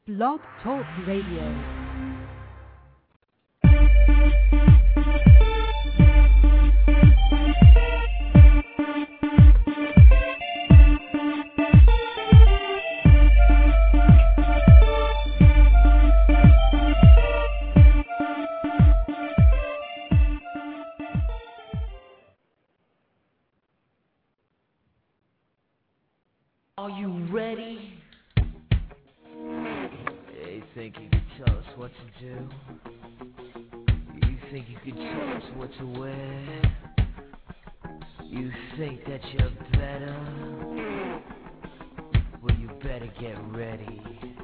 Blog Talk Radio. Are you ready? You think you can tell us what to do? You think you can tell us what to wear? You think that you're better? Well, you better get ready.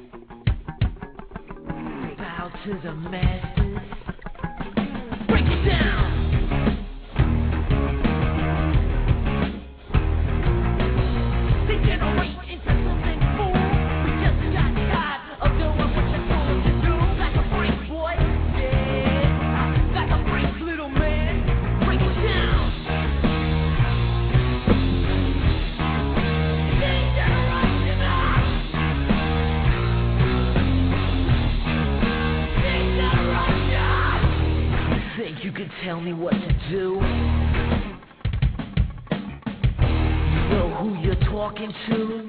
Bow to the masses. Break it down! Tell me what to do. You know who you're talking to.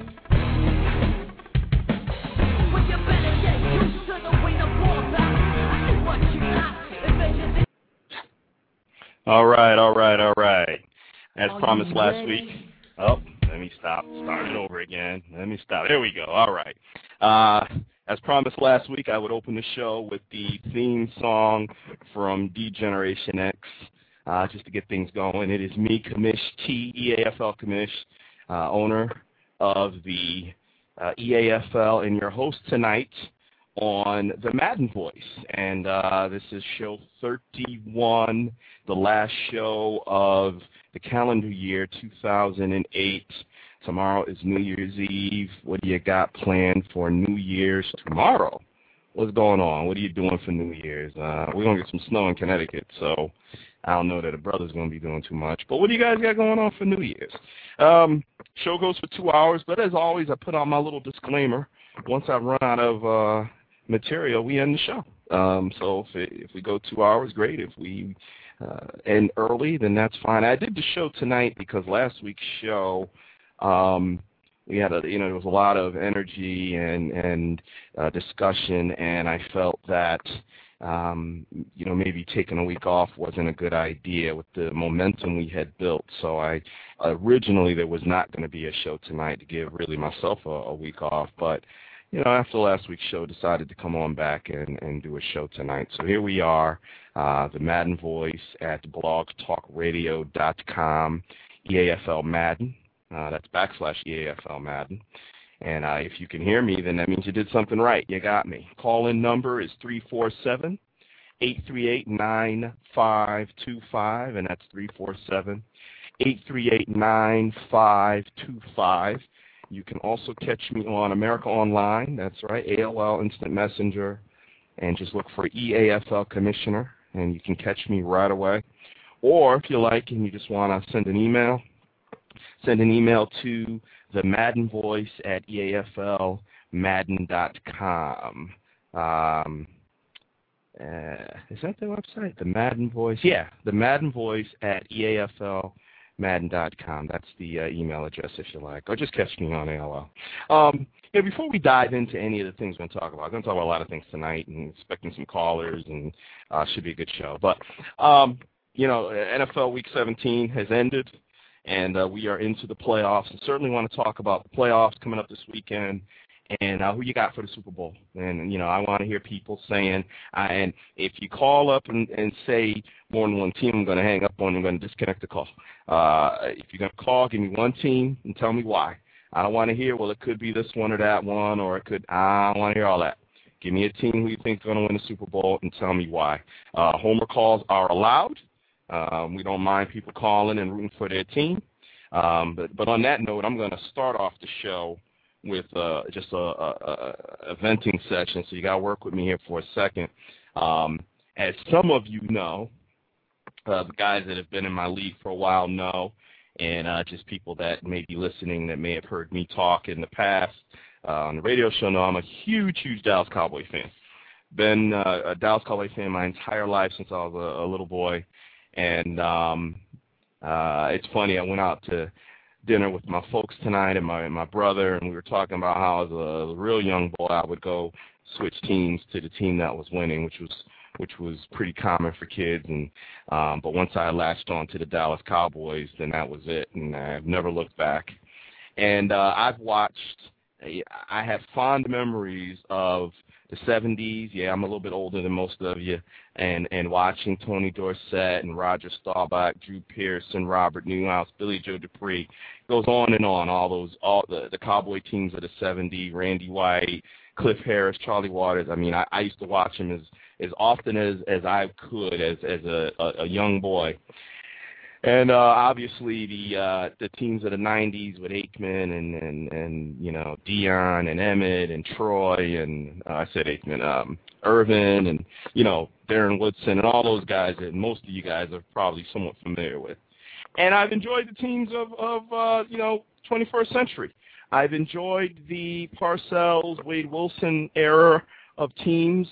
Well, you better get used to the way the ball's out. I see what you got. All right. As promised last week. Oh, let me stop. Start it over again. Let me stop. There we go. All right. As promised last week, I would open the show with the theme song from D-Generation X, just to get things going. It is me, Kamish T, EAFL Kamish, owner of the EAFL, and your host tonight on the Madden Voice. And this is show 31, the last show of the calendar year 2008. Tomorrow is New Year's Eve. What do you got planned for New Year's tomorrow? What's going on? What are you doing for New Year's? We're going to get some snow in Connecticut, so I don't know that the brother's going to be doing too much. But what do you guys got going on for New Year's? Show goes for 2 hours, but as always, I put on my little disclaimer. Once I run out of material, we end the show. So if we go 2 hours, great. If we end early, then that's fine. I did the show tonight because last week's show, we had there was a lot of energy and discussion, and I felt that maybe taking a week off wasn't a good idea with the momentum we had built. So originally there was not going to be a show tonight to give really myself a week off, but after last week's show, decided to come on back and do a show tonight. So here we are, the Madden Voice at blogtalkradio.com, EAFL Madden. That's /EAFL Madden. And if you can hear me, then that means you did something right. You got me. Call-in number is 347-838-9525, and that's 347-838-9525. You can also catch me on America Online. That's right, AOL Instant Messenger, and just look for EAFL Commissioner, and you can catch me right away. Or if you like and you just want to send an email to the Madden Voice at EAFLmadden.com. Is that the website? The Madden Voice? Yeah, the Madden Voice at EAFLmadden.com. That's the email address if you like. Or just catch me on AOL. Before we dive into any of the things we're going to talk about, I'm going to talk about a lot of things tonight and expecting some callers, and should be a good show. But, NFL Week 17 has ended. And we are into the playoffs, and certainly want to talk about the playoffs coming up this weekend and who you got for the Super Bowl. And, I want to hear people saying, and if you call up and say more than one team, I'm going to hang up on you. I'm going to disconnect the call. If you're going to call, give me one team and tell me why. I don't want to hear, well, it could be this one or that one, or it could, I don't want to hear all that. Give me a team who you think is going to win the Super Bowl and tell me why. Homer calls are allowed. We don't mind people calling and rooting for their team. But on that note, I'm going to start off the show with just a venting session, so you got to work with me here for a second. As some of you know, the guys that have been in my league for a while know, and just people that may be listening that may have heard me talk in the past, on the radio show know I'm a huge Dallas Cowboy fan. Been a Dallas Cowboy fan my entire life since I was a little boy. And it's funny, I went out to dinner with my folks tonight and my brother, and we were talking about how as a real young boy I would go switch teams to the team that was winning, which was pretty common for kids. And but once I latched on to the Dallas Cowboys, then that was it, and I've never looked back. And I have fond memories of the 70s. Yeah, I'm a little bit older than most of you, and watching Tony Dorsett and Roger Staubach, Drew Pearson, Robert Newhouse, Billy Joe Dupree, goes on and on. All the Cowboy teams of the 70s, Randy White, Cliff Harris, Charlie Waters. I mean, I used to watch them as often as I could as a young boy. And obviously the teams of the 90s with Aikman and Dion and Emmett and Troy and I said Aikman, Irvin and Darren Woodson and all those guys that most of you guys are probably somewhat familiar with. And I've enjoyed the teams of 21st century. I've enjoyed the Parcells, Wade Wilson era of teams.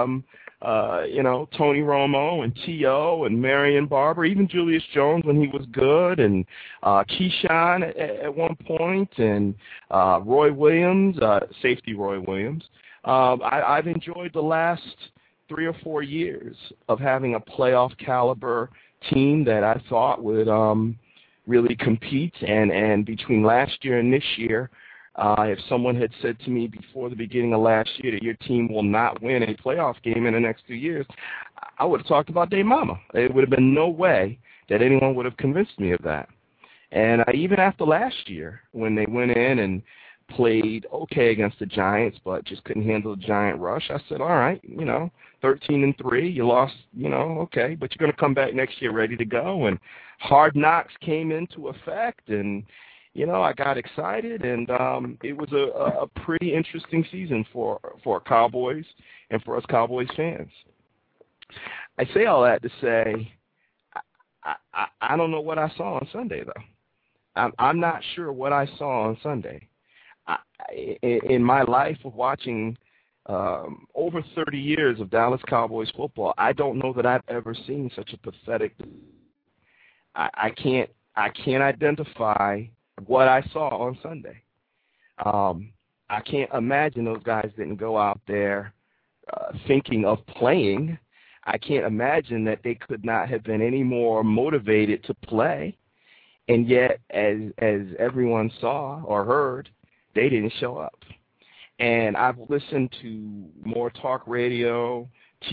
Tony Romo and T.O. and Marion Barber, even Julius Jones when he was good, and Keyshawn at one point, and Roy Williams, safety Roy Williams. I've enjoyed the last 3 or 4 years of having a playoff caliber team that I thought would really compete, and between last year and this year, if someone had said to me before the beginning of last year that your team will not win a playoff game in the next 2 years, I would have talked about their mama. There would have been no way that anyone would have convinced me of that. And even after last year, when they went in and played okay against the Giants, but just couldn't handle the Giant rush, I said, all right, 13-3, you lost, okay, but you're going to come back next year ready to go. And Hard Knocks came into effect, and I got excited, and it was a pretty interesting season for Cowboys and for us Cowboys fans. I say all that to say I don't know what I saw on Sunday, though. I'm not sure what I saw on Sunday. In my life of watching over 30 years of Dallas Cowboys football, I don't know that I've ever seen such a pathetic. I can't identify what I saw on Sunday. I can't imagine those guys didn't go out there thinking of playing. I can't imagine that they could not have been any more motivated to play. And yet, as everyone saw or heard, they didn't show up. And I've listened to more talk radio,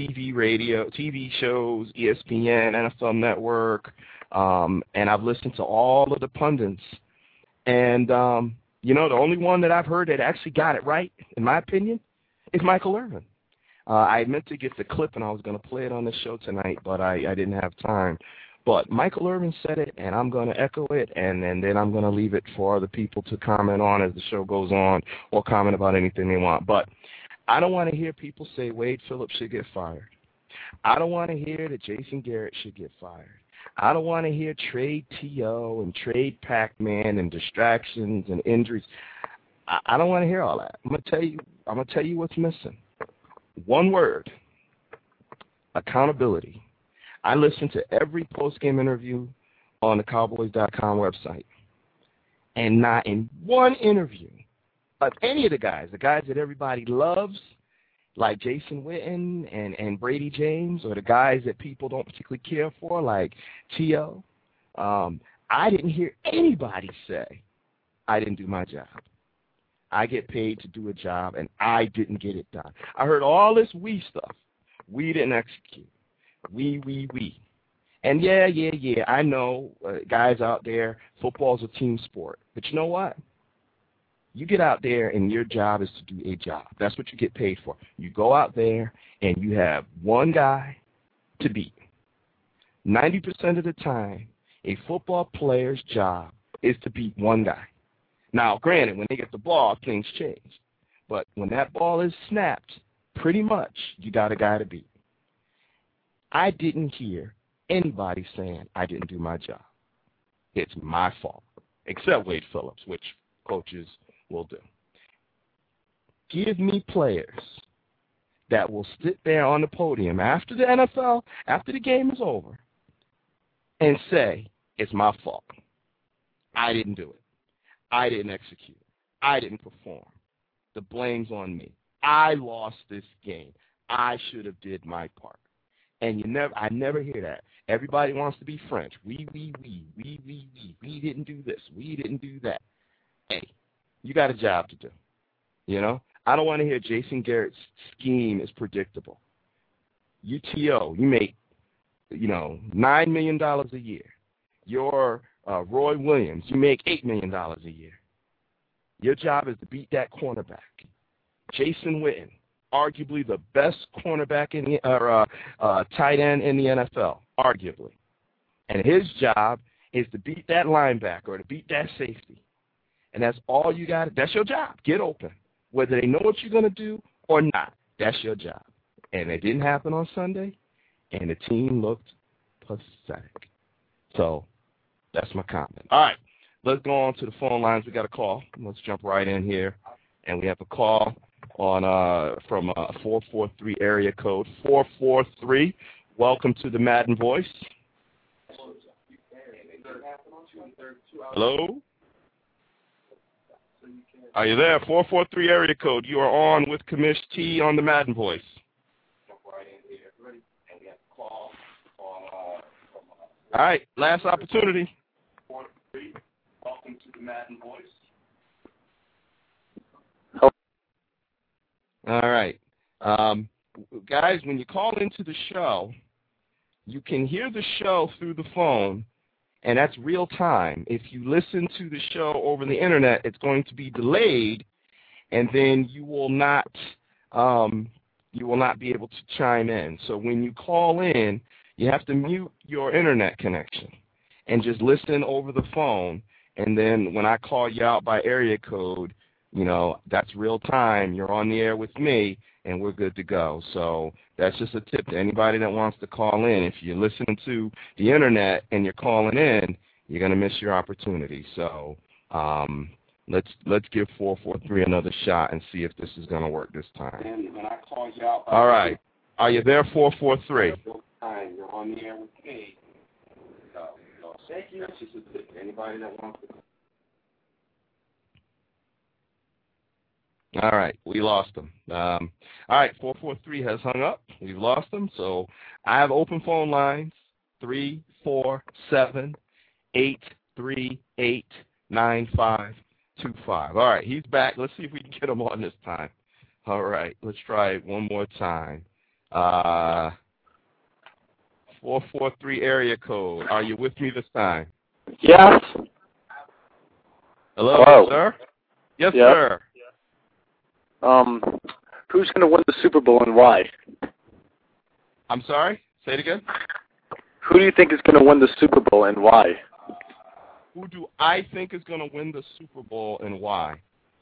TV shows, ESPN, NFL Network, and I've listened to all of the pundits. And, the only one that I've heard that actually got it right, in my opinion, is Michael Irvin. I meant to get the clip, and I was going to play it on the show tonight, but I didn't have time. But Michael Irvin said it, and I'm going to echo it, and then I'm going to leave it for other people to comment on as the show goes on or comment about anything they want. But I don't want to hear people say Wade Phillips should get fired. I don't want to hear that Jason Garrett should get fired. I don't want to hear trade T.O. and trade Pac-Man and distractions and injuries. I don't want to hear all that. I'm going to tell you what's missing. One word: accountability. I listened to every post-game interview on the Cowboys.com website, and not in one interview of any of the guys that everybody loves, like Jason Witten and Brady James, or the guys that people don't particularly care for, like T.O., I didn't hear anybody say, I didn't do my job. I get paid to do a job, and I didn't get it done. I heard all this we stuff. We didn't execute. We. And yeah, I know guys out there, football's a team sport. But you know what? You get out there and your job is to do a job. That's what you get paid for. You go out there and you have one guy to beat. 90% of the time, a football player's job is to beat one guy. Now, granted, when they get the ball, things change. But when that ball is snapped, pretty much you got a guy to beat. I didn't hear anybody saying I didn't do my job. It's my fault, except Wade Phillips, which coaches will do. give me players that will sit there on the podium after the game is over, and say, it's my fault. I didn't do it. I didn't execute. I didn't perform. The blame's on me. I lost this game. I should have did my part. And I never hear that. Everybody wants to be French. We didn't do this. We didn't do that. Hey, you got a job to do. You know? I don't want to hear Jason Garrett's scheme is predictable. UTO, you make, $9 million a year. Your Roy Williams, you make $8 million a year. Your job is to beat that cornerback. Jason Witten, arguably the best cornerback in the tight end in the NFL, arguably. And his job is to beat that linebacker or to beat that safety. And that's all you got. That's your job. Get open. Whether they know what you're going to do or not, that's your job. And it didn't happen on Sunday, and the team looked pathetic. So that's my comment. All right, let's go on to the phone lines. We got a call. Let's jump right in here. And we have a call on from 443 area code 443. Welcome to the Madden Voice. Hello? Are you there? 443 area code. You are on with Commish T on the Madden Voice. All right, last opportunity. 443. Welcome to the Madden Voice. All right. Guys, when you call into the show, you can hear the show through the phone, and that's real time. If you listen to the show over the internet, it's going to be delayed, and then you will not be able to chime in. So when you call in, you have to mute your internet connection and just listen over the phone. And then when I call you out by area code, that's real time. You're on the air with me, and we're good to go. So that's just a tip to anybody that wants to call in. If you're listening to the internet and you're calling in, you're going to miss your opportunity. So let's give 443 another shot and see if this is going to work this time. And when I call you out, all right. Are you there, 443? You're on the air with me. Thank you. That's just a tip to anybody that wants to. All right, we lost them. All right, 443 has hung up. We've lost them. So I have open phone lines, 347-838-9525. All right, he's back. Let's see if we can get him on this time. All right, let's try it one more time. 443 area code. Are you with me this time? Yes. Hello, sir? Yes, sir. Who's going to win the Super Bowl and why? I'm sorry? Say it again? Who do you think is going to win the Super Bowl and why? Who do I think is going to win the Super Bowl and why?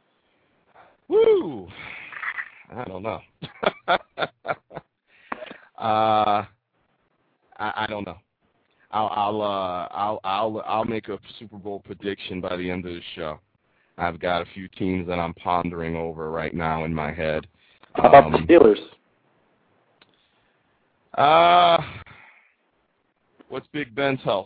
Woo! I don't know. I don't know. I'll make a Super Bowl prediction by the end of the show. I've got a few teams that I'm pondering over right now in my head. How about the Steelers? What's Big Ben's health?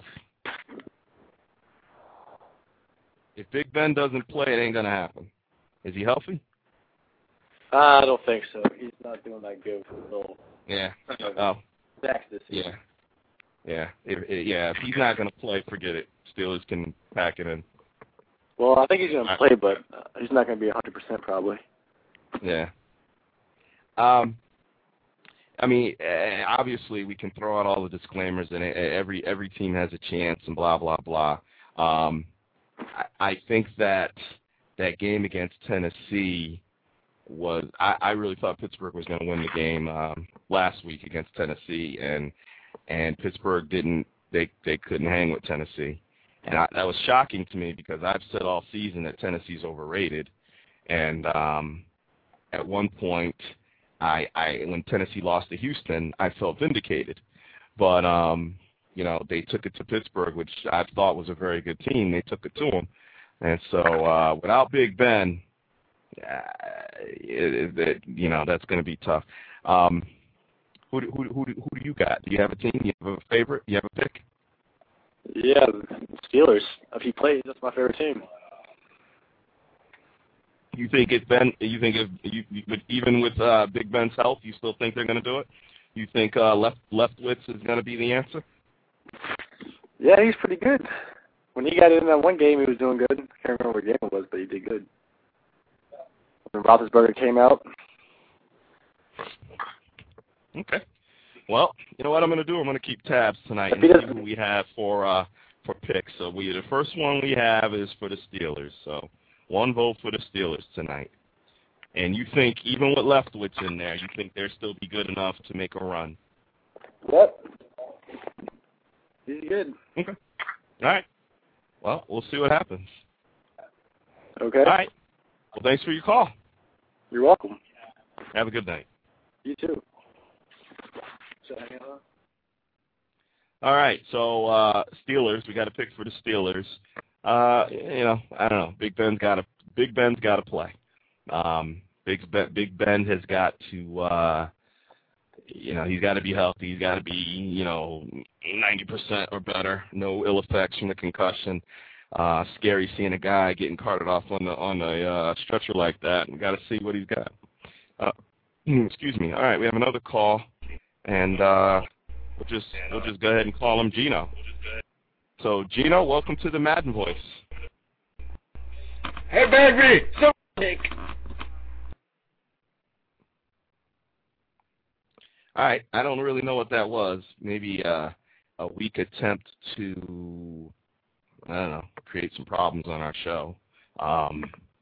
If Big Ben doesn't play, it ain't going to happen. Is he healthy? I don't think so. He's not doing that good for the little. Yeah. Oh. Sacks this season. Yeah. If he's not going to play, forget it. Steelers can pack it in. Well, I think he's going to play, but he's not going to be 100% probably. Yeah. I mean, obviously we can throw out all the disclaimers, and every team has a chance, and blah blah blah. I think that game against Tennessee was. I really thought Pittsburgh was going to win the game last week against Tennessee, and Pittsburgh didn't. They couldn't hang with Tennessee. And that was shocking to me because I've said all season that Tennessee's overrated. And at one point, when Tennessee lost to Houston, I felt vindicated. But, they took it to Pittsburgh, which I thought was a very good team. They took it to them. And so without Big Ben, that's going to be tough. Who do you got? Do you have a team? Do you have a favorite? Do you have a pick? Yeah, Steelers. If he plays, that's my favorite team. You think it's Ben? You think but even with Big Ben's health, you still think they're going to do it? You think Leftwich is going to be the answer? Yeah, he's pretty good. When he got in that one game, he was doing good. I can't remember what game it was, but he did good. When Roethlisberger came out. Okay. Well, you know what I'm going to do? I'm going to keep tabs tonight and see who we have for picks. So the first one we have is for the Steelers. So 1 vote for the Steelers tonight. And you think, even with Leftwich in there, you think they'll still be good enough to make a run? Yep. He's good. Okay. All right. Well, we'll see what happens. Okay. All right. Well, thanks for your call. You're welcome. Have a good night. You too. All right, so Steelers, we got a pick for the Steelers. I don't know. Big Ben's got to play. Big Ben has got to, he's got to be healthy. He's got to be, 90% or better. No ill effects from the concussion. Scary seeing a guy getting carted off on a stretcher like that. We got to see what he's got. Excuse me. All right, we have another call. And we'll just go ahead and call him Gino. So, Gino, welcome to the Madden Voice. Hey, baby! So Nick. All right, I don't really know what that was. Maybe a weak attempt to, I don't know, create some problems on our show. I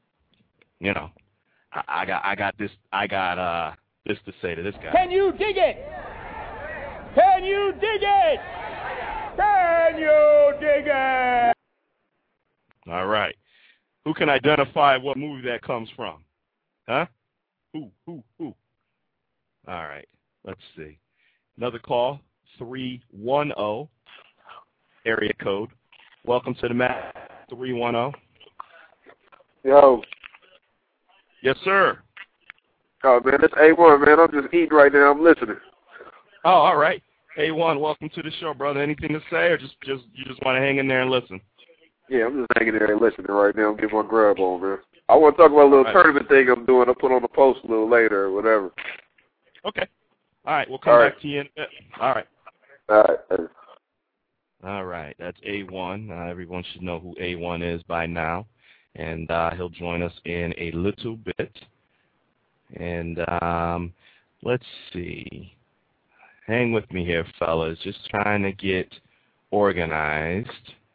got this to say to this guy. Can you dig it? Can you dig it? Can you dig it? All right. Who can identify what movie that comes from? Huh? Who? All right. Let's see. Another call, 310, area code. Welcome to the Madden, 310. Yo. Yes, sir. Oh, man, that's A1, man. I'm just eating right now. I'm listening. Oh, all right. A1, welcome to the show, brother. Anything to say, or just you just want to hang in there and listen? Yeah, I'm just hanging there and listening right now. I'm getting my grub on, man. I want to talk about a little tournament thing I'm doing. I'll put on the post a little later or whatever. Okay. All right, we'll come back to you in a bit. All right. All right. All right, that's A1. Everyone should know who A1 is by now. And he'll join us in a little bit. And let's see. Hang with me here, fellas. Just trying to get organized.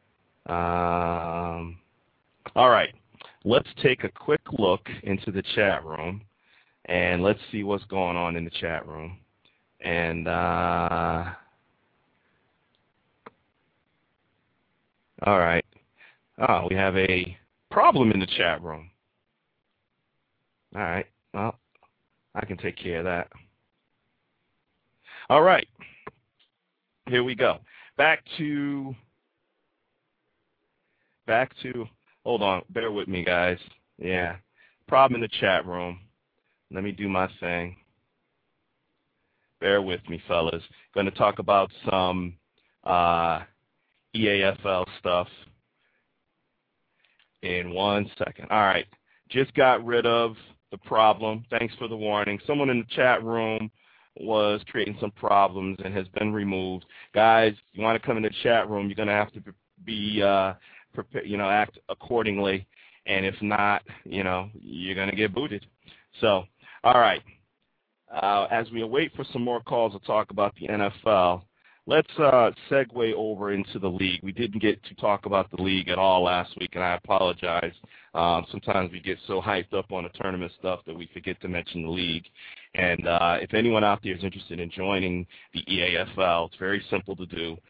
All right. Let's take a quick look into the chat room, and let's see what's going on in the chat room. And all right. Oh, we have a problem in the chat room. All right. Well, I can take care of that. All right. Here we go. Back to, hold on. Bear with me, guys. Yeah. Problem in the chat room. Let me do my thing. Bear with me, fellas. Going to talk about some EAFL stuff in 1 second. All right. Just got rid of the problem. Thanks for the warning. Someone in the chat room was creating some problems and has been removed. Guys, you want to come in the chat room, you're going to have to be prepared, act accordingly. And if not, you're going to get booted. So, all right. As we await for some more calls to talk about the NFL, let's segue over into the league. We didn't get to talk about the league at all last week, and I apologize. Sometimes we get so hyped up on the tournament stuff that we forget to mention the league. And if anyone out there is interested in joining the EAFL, it's very simple to do.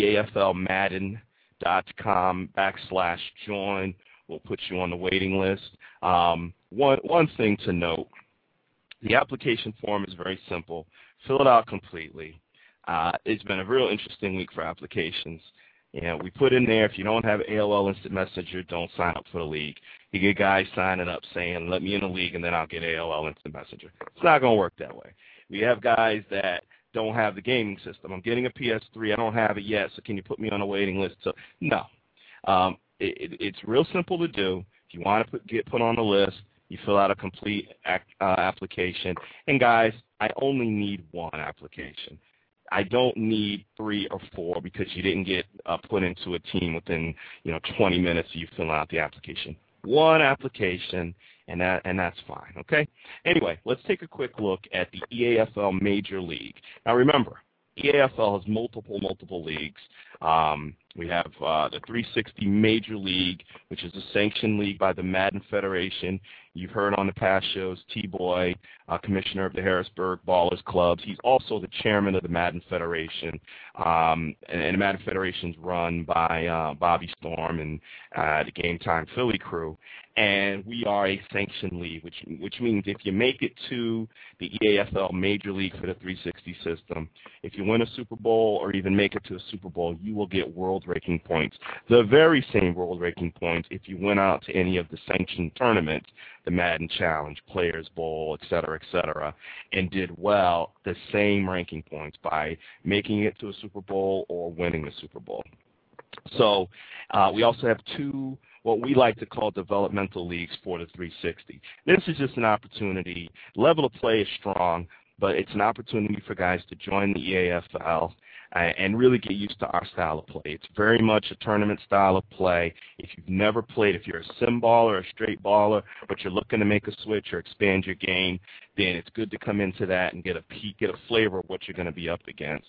EAFLmadden.com/join. We'll put you on the waiting list. One thing to note, the application form is very simple. Fill it out completely. It's been a real interesting week for applications. We put in there, if you don't have AOL Instant Messenger, don't sign up for the league. You get guys signing up saying, let me in the league, and then I'll get AOL Instant Messenger. It's not going to work that way. We have guys that don't have the gaming system. I'm getting a PS3. I don't have it yet, so can you put me on a waiting list? So, no. It's real simple to do. If you want to get put on the list, you fill out a complete application. And, guys, I only need one application. I don't need 3 or 4 because you didn't get put into a team within 20 minutes of you filling out the application. One application, and that's fine, okay? Anyway, let's take a quick look at the EAFL Major League. Now, remember, EAFL has multiple leagues. We have the 360 Major League, which is a sanctioned league by the Madden Federation. You've heard on the past shows, T-Boy, commissioner of the Harrisburg Ballers Clubs. He's also the chairman of the Madden Federation. And the Madden Federation's run by Bobby Storm and the Game Time Philly crew. And we are a sanctioned league, which means if you make it to the EAFL Major League for the 360 system, if you win a Super Bowl or even make it to a Super Bowl, you will get world ranking points. The very same world ranking points if you went out to any of the sanctioned tournaments, the Madden Challenge, Players Bowl, et cetera, and did well, the same ranking points by making it to a Super Bowl or winning the Super Bowl. So we also have 2 what we like to call developmental leagues for the 360. This is just an opportunity. Level of play is strong, but it's an opportunity for guys to join the EAFL and really get used to our style of play. It's very much a tournament style of play. If you've never played, if you're a sim baller or a straight baller, but you're looking to make a switch or expand your game, then it's good to come into that and get a peek, get a flavor of what you're going to be up against.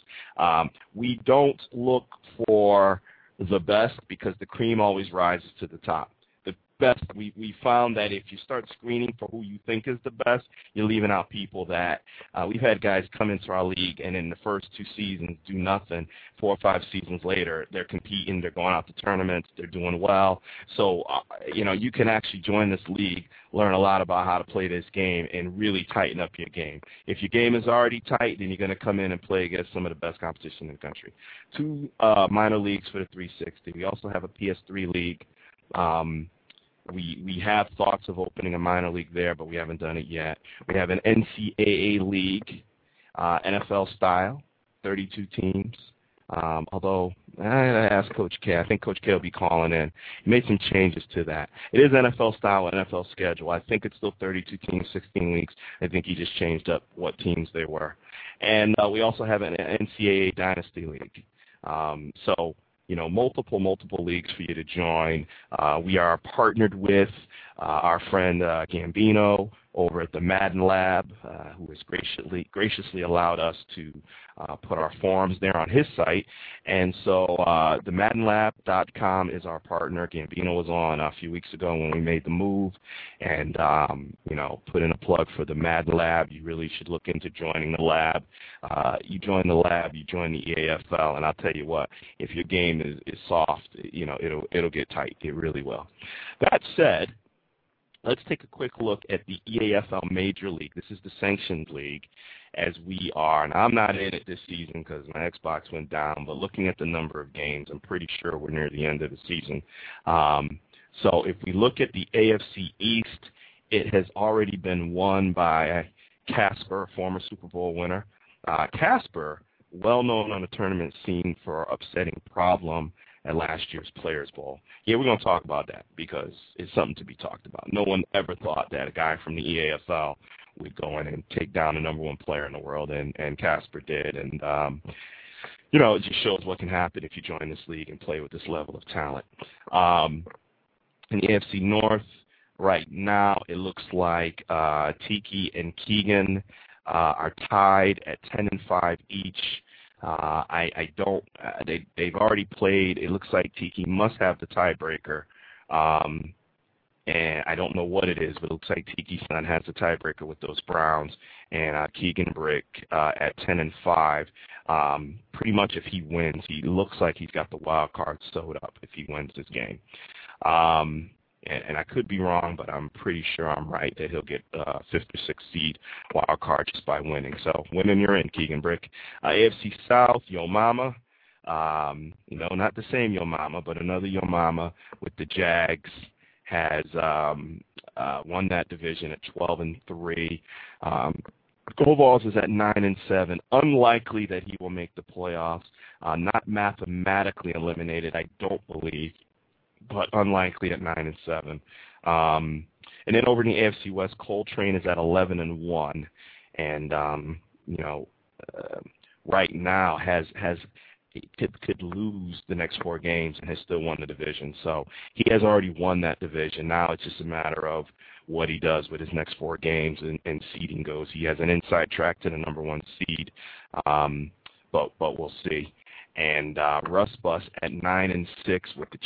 We don't look for the best because the cream always rises to the top. The best, we found that if you start screening for who you think is the best, you're leaving out people that we've had guys come into our league and in the first 2 seasons do nothing. 4 or 5 seasons later, they're competing, they're going out to tournaments, they're doing well. So, you can actually join this league, learn a lot about how to play this game, and really tighten up your game. If your game is already tight, then you're going to come in and play against some of the best competition in the country. 2 minor leagues for the 360. We also have a PS3 league. We have thoughts of opening a minor league there, but we haven't done it yet. We have an NCAA league, NFL style, 32 teams. Although, I asked Coach K. I think Coach K will be calling in. He made some changes to that. It is NFL style, NFL schedule. I think it's still 32 teams, 16 weeks. I think he just changed up what teams they were. And we also have an NCAA Dynasty League. So, multiple leagues for you to join. We are partnered with our friend Gambino over at the Madden Lab, who has graciously allowed us to put our forums there on his site. And so the MaddenLab.com is our partner. Gambino was on a few weeks ago when we made the move and, put in a plug for the Madden Lab. You really should look into joining the lab. You join the lab, you join the EAFL, and I'll tell you what, if your game is soft, it'll get tight. It really will. That said, let's take a quick look at the EAFL Major League. This is the sanctioned league as we are. And I'm not in it this season because my Xbox went down, but looking at the number of games, I'm pretty sure we're near the end of the season. So if we look at the AFC East, it has already been won by Casper, former Super Bowl winner. Casper, well known on the tournament scene for upsetting Problem at last year's Players Bowl. Yeah, we're going to talk about that because it's something to be talked about. No one ever thought that a guy from the EAFL would go in and take down the number 1 player in the world, and Casper did. And, it just shows what can happen if you join this league and play with this level of talent. In the AFC North, right now, it looks like Tiki and Keegan are tied at 10-5 each. They've already played. It looks like Tiki must have the tiebreaker. And I don't know what it is, but it looks like Tiki's son has the tiebreaker with those Browns. And Keegan Brick at 10-5. Pretty much if he wins, he looks like he's got the wild card sewed up if he wins this game. And I could be wrong, but I'm pretty sure I'm right that he'll get 5th or 6th seed wild card just by winning. So winning, you're in, Keegan Brick. AFC South, Yo Mama, Not the same Yo Mama, but another Yo Mama with the Jags has won that division at 12-3. Goldballs is at 9-7. Unlikely that he will make the playoffs. Not mathematically eliminated, I don't believe, but unlikely at 9-7. And then over in the AFC West, Coltrane is at 11-1, and right now could lose the next 4 games and has still won the division. So he has already won that division. Now it's just a matter of what he does with his next 4 games and seeding goes. He has an inside track to the number 1 seed, but we'll see. And Russ Bus at 9-6 with the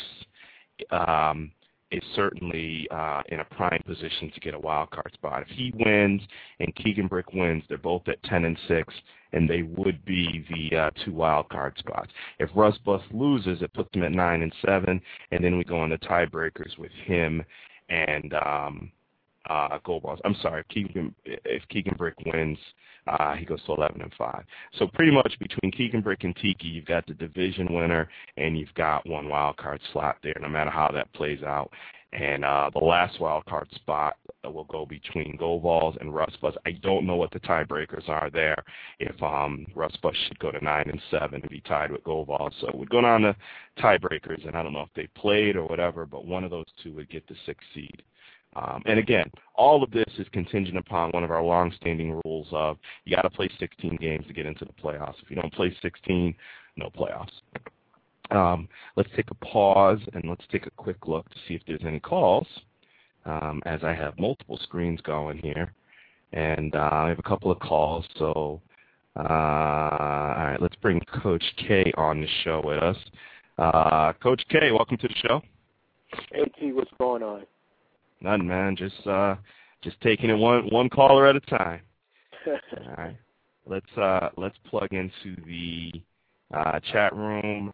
Chiefs is certainly in a prime position to get a wild card spot. If he wins and Keegan Brick wins, they're both at 10-6, and they would be the 2 wild card spots. If Russ Bus loses, it puts him at 9-7, and then we go on the tiebreakers with him and Goldballs. I'm sorry, if Keegan Brick wins, he goes to 11-5. So pretty much between Keegan Brick and Tiki, you've got the division winner, and you've got 1 wild card slot there, no matter how that plays out. And the last wild card spot will go between Goldballs and Russ Bus. I don't know what the tiebreakers are there. If Russ Bus should go to 9-7 and be tied with Goldballs, so we're going on the tiebreakers, and I don't know if they played or whatever, but one of those 2 would get the 6th seed. And again, all of this is contingent upon one of our long-standing rules of you got to play 16 games to get into the playoffs. If you don't play 16, no playoffs. Let's take a pause and let's take a quick look to see if there's any calls, as I have multiple screens going here. And I have a couple of calls, so all right, let's bring Coach K on the show with us. Coach K, welcome to the show. Hey, T, what's going on? Nothing, man. Just taking it one caller at a time. All right. Let's plug into the chat room.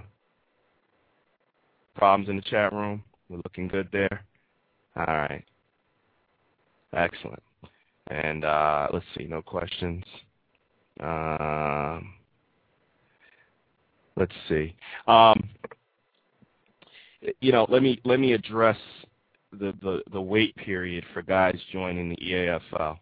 Problems in the chat room? We're looking good there. All right. Excellent. And let's see. No questions. Let's see. Let me address the wait period for guys joining the EAFL.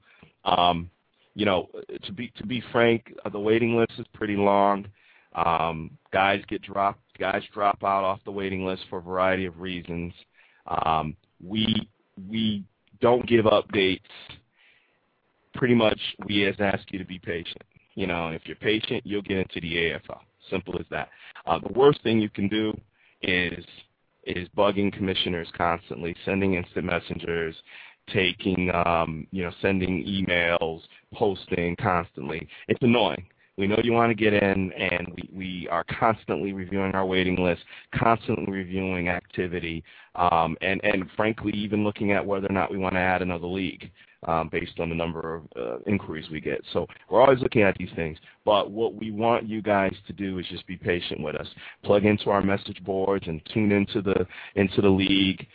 To be frank, the waiting list is pretty long. Guys drop out off the waiting list for a variety of reasons. We don't give updates. Pretty much, we ask you to be patient. And if you're patient, you'll get into the AFL. Simple as that. The worst thing you can do is bugging commissioners constantly, sending instant messengers, sending emails, posting constantly. It's annoying. We know you want to get in, and we are constantly reviewing our waiting list, constantly reviewing activity, and frankly, even looking at whether or not we want to add another league based on the number of inquiries we get. So we're always looking at these things. But what we want you guys to do is just be patient with us. Plug into our message boards and tune into the league.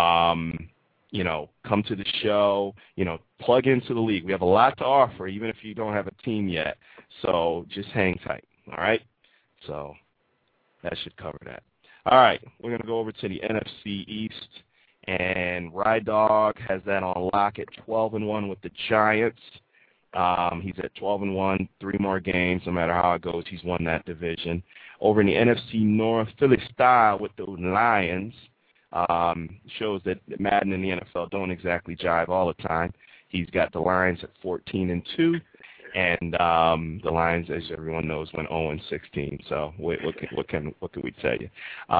Come to the show. Plug into the league. We have a lot to offer, even if you don't have a team yet. So just hang tight, all right? So that should cover that. All right, we're going to go over to the NFC East, and Ride Dog has that on lock at 12-1 with the Giants. He's at 12-1, 3 more games. No matter how it goes, he's won that division. Over in the NFC North, Philly Style with the Lions shows that Madden and the NFL don't exactly jive all the time. He's got the Lions at 14-2. And the Lions, as everyone knows, went 0-16. So what can we tell you?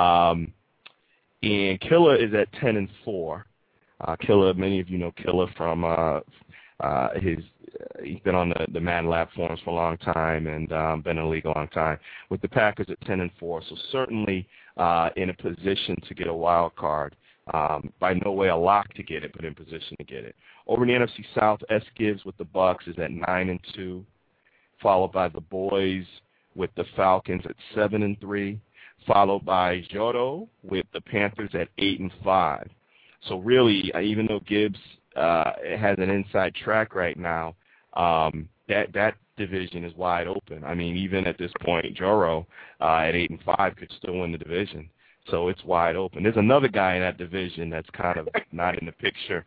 And Killer is at 10-4. Killer, many of you know Killer from he's been on the Madden Lab forums for a long time and been in the league a long time. With the Packers at 10-4, so certainly in a position to get a wild card. By no way a lock to get it, but in position to get it. Over in the NFC South, S. Gibbs with the Bucks is at 9-2, followed by the Boys with the Falcons at 7-3, followed by Jodo with the Panthers at 8-5. So really, even though Gibbs has an inside track right now, that division is wide open. I mean, even at this point, Joro at 8-5 could still win the division. So it's wide open. There's another guy in that division that's kind of not in the picture.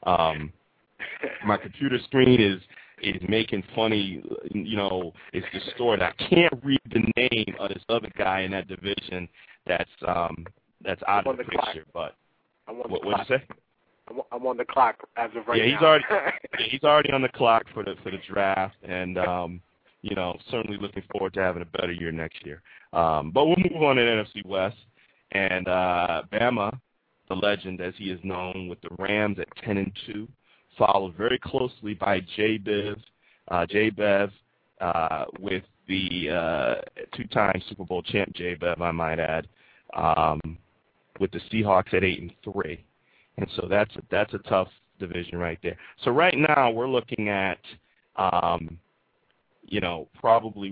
My computer screen is making funny, it's distorted. I can't read the name of this other guy in that division that's out of the picture. But what did you say? I'm on the clock as of right now. He's already on the clock for the draft, and certainly looking forward to having a better year next year. But we'll move on to the NFC West, and Bama, the legend as he is known, with the Rams at 10-2, followed very closely by J-Bev with the two-time Super Bowl champ J-Bev, I might add, with the Seahawks at 8-3. And so that's a tough division right there. So right now we're looking at, probably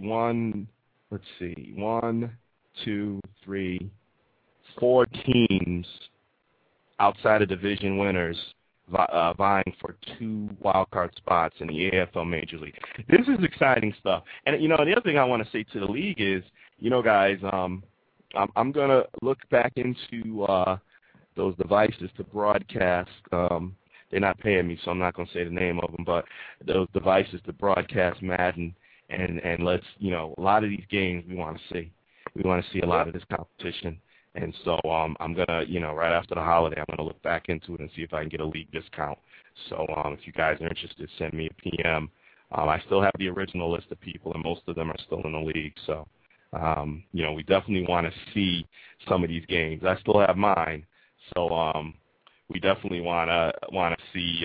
4 teams outside of division winners vying for 2 wildcard spots in the AFL Major League. This is exciting stuff. And, the other thing I want to say to the league is, guys, I'm going to look back into those devices to broadcast. They're not paying me, so I'm not going to say the name of them, but those devices to broadcast Madden, and let's, a lot of these games we want to see. We want to see a lot of this competition. And so I'm going to, right after the holiday, I'm going to look back into it and see if I can get a league discount. So if you guys are interested, send me a PM. I still have the original list of people, and most of them are still in the league. So, we definitely want to see some of these games. I still have mine. So we definitely want to see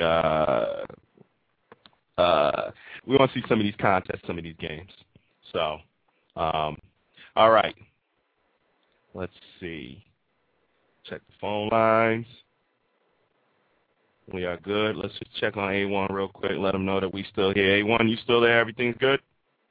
we want to see some of these contests, some of these games. So all right, let's see. Check the phone lines. We are good. Let's just check on A1 real quick. Let them know that we still here. A1, you still there? Everything's good?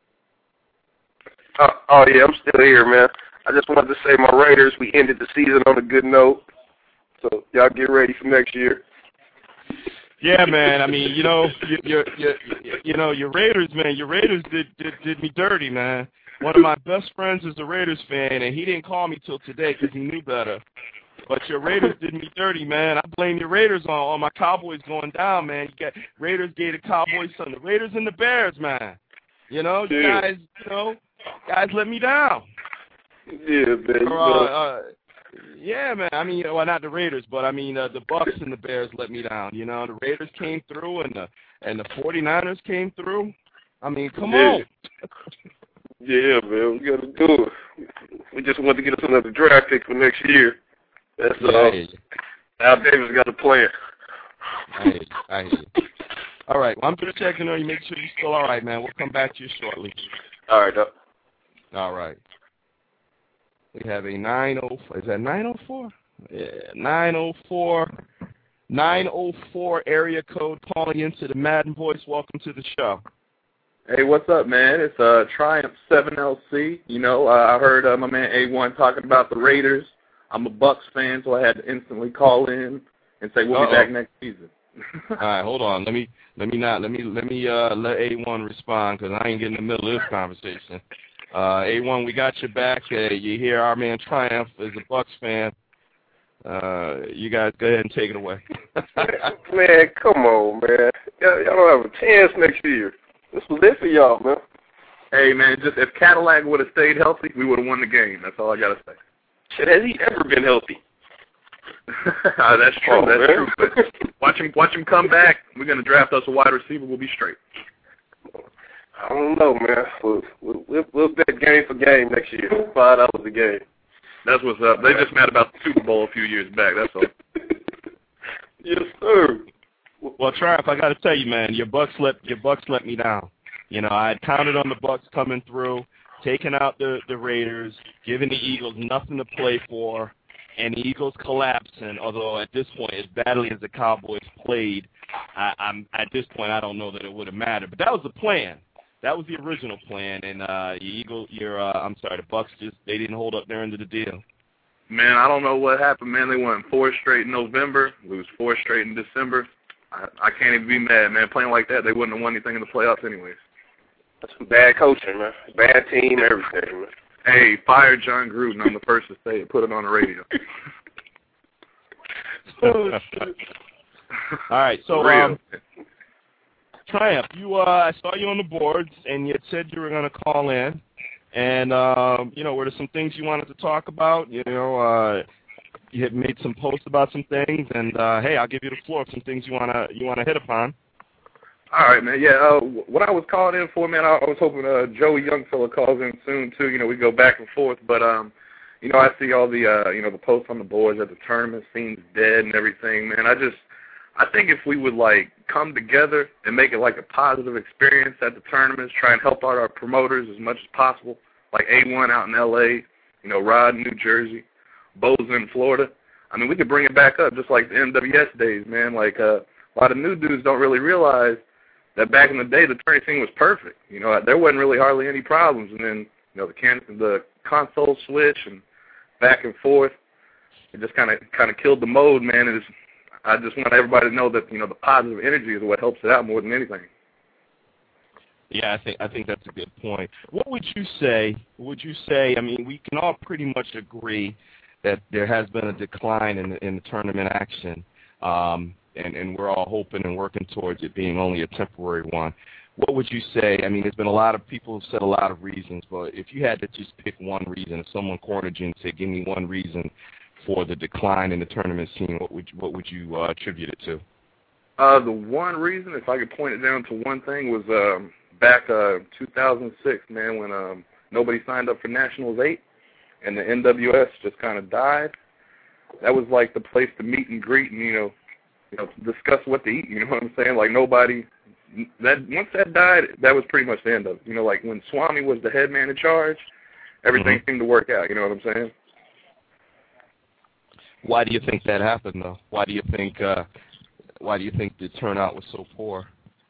Oh yeah, I'm still here, man. I just wanted to say my Raiders, we ended the season on a good note. So y'all get ready for next year. Yeah, man. I mean, your Raiders, man. Your Raiders did me dirty, man. One of my best friends is a Raiders fan, and he didn't call me till today because he knew better. But your Raiders did me dirty, man. I blame your Raiders on my Cowboys going down, man. You got Raiders gave the Cowboys something. The Raiders and the Bears, man. You guys let me down. Yeah, man. Yeah, man. I mean, well, not the Raiders, but I mean the Bucks and the Bears let me down. The Raiders came through, and the 49ers came through. I mean, come on. Yeah, man, we got to do it. We just want to get us another draft pick for next year. That's Al Davis got a plan. I hear you. All right, well, I'm going to check in on you, make sure you're still all right, man. We'll come back to you shortly. All right, Doc. All right. We have a 904. Is that 904? Yeah, 904 area code calling into the Madden Voice. Welcome to the show. Hey, what's up, man? It's Triumph 7LC. I heard my man A1 talking about the Raiders. I'm a Bucks fan, so I had to instantly call in and say we'll be back next season. All right, hold on. Let me let A1 respond because I ain't getting in the middle of this conversation. A1, we got your back. You hear our man Triumph is a Bucks fan. You guys go ahead and take it away. Man, come on, man. Y'all don't have a chance next year. This was it for y'all, man. Hey, man, just if Cadillac would have stayed healthy, we would have won the game. That's all I got to say. Shit, has he ever been healthy? That's true. That's true. But watch him come back. We're going to draft us a wide receiver. We'll be straight. I don't know, man. We'll bet game for game next year. $5 a game. That's what's up. They just mad about the Super Bowl a few years back. That's all. Yes, sir. Well, Triumph, I got to tell you, man, your Bucks let me down. I had counted on the Bucks coming through, taking out the Raiders, giving the Eagles nothing to play for, and the Eagles collapsing. Although at this point, as badly as the Cowboys played, I'm at this point I don't know that it would have mattered. But that was the plan. That was the original plan, and the Bucks they didn't hold up their end of the deal. Man, I don't know what happened, man. They won 4 straight in November, lose 4 straight in December. I can't even be mad, man. Playing like that, they wouldn't have won anything in the playoffs anyways. That's some bad coaching, man. Bad team, everything, man. Hey, fire John Gruden. I'm the first to say it. Put it on the radio. Oh, shit. All right, so Triumph, I saw you on the boards, and you had said you were going to call in, and were there some things you wanted to talk about? You had made some posts about some things, and hey, I'll give you the floor of some things you wanna hit upon. All right, man. Yeah, what I was calling in for, man, I was hoping Joey Youngfellow calls in soon too. We go back and forth, but I see all the the posts on the boards that the tournament seems dead and everything, man. I think if we would come together and make it a positive experience at the tournaments, try and help out our promoters as much as possible, like A1 out in LA, Rod in New Jersey, Boza in Florida. I mean, we could bring it back up just like the MWS days, man. A lot of new dudes don't really realize that back in the day the tourney scene was perfect. There wasn't really hardly any problems, and then the console switch and back and forth, it just kind of killed the mode, man. I just want everybody to know that the positive energy is what helps it out more than anything. Yeah, I think that's a good point. What would you say? I mean, we can all pretty much agree that there has been a decline in the tournament action, and we're all hoping and working towards it being only a temporary one. What would you say? I mean, there's been a lot of people who've said a lot of reasons, but if you had to just pick one reason, if someone cornered you and said, "Give me one reason for the decline in the tournament scene," what would you attribute it to? The one reason, if I could point it down to one thing, was back 2006, man, when nobody signed up for Nationals 8, and the NWS just kind of died. That was the place to meet and greet and discuss what to eat. You know what I'm saying? Nobody. Once that died, that was pretty much the end of it. When Swami was the head man in charge, everything seemed to work out. You know what I'm saying? Why do you think that happened, though? Why do you think the turnout was so poor?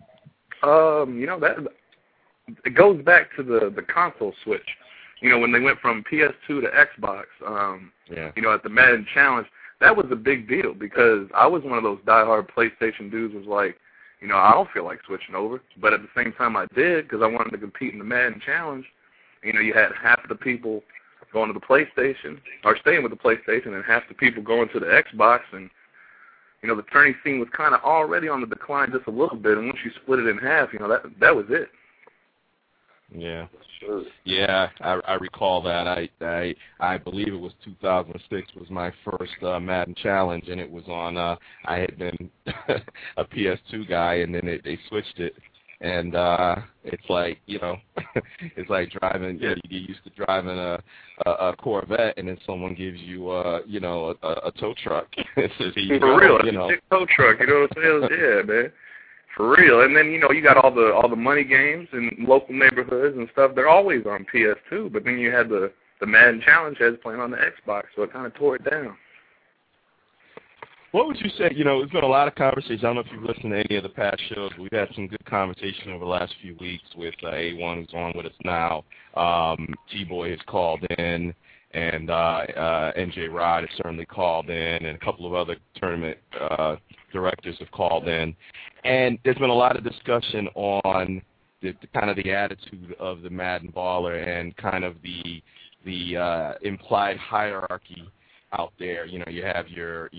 That it goes back to the console switch. When they went from PS2 to Xbox. At the Madden Challenge, that was a big deal because I was one of those diehard PlayStation dudes. Was I don't feel like switching over, but at the same time I did because I wanted to compete in the Madden Challenge. You had half of the people going to the PlayStation, or staying with the PlayStation, and half the people going to the Xbox, and the tourney scene was kind of already on the decline just a little bit, and once you split it in half, that was it. Yeah, sure. Yeah, I recall that. I believe it was 2006 was my first Madden Challenge, and it was on. I had been a PS2 guy, and then they switched it. And it's it's like driving. You get used to driving a Corvette, and then someone gives you a tow truck. For real, a tow truck. You know what I'm saying? Yeah, man. For real. And then you got all the money games in local neighborhoods and stuff. They're always on PS2, but then you had the Madden Challenge heads playing on the Xbox, so it kind of tore it down. What would you say, there's been a lot of conversation. I don't know if you've listened to any of the past shows. We've had some good conversation over the last few weeks with A1, who's on with us now. T-Boy has called in, and NJ Rod has certainly called in, and a couple of other tournament directors have called in. And there's been a lot of discussion on the kind of the attitude of the Madden baller and kind of the implied hierarchy out there. You have your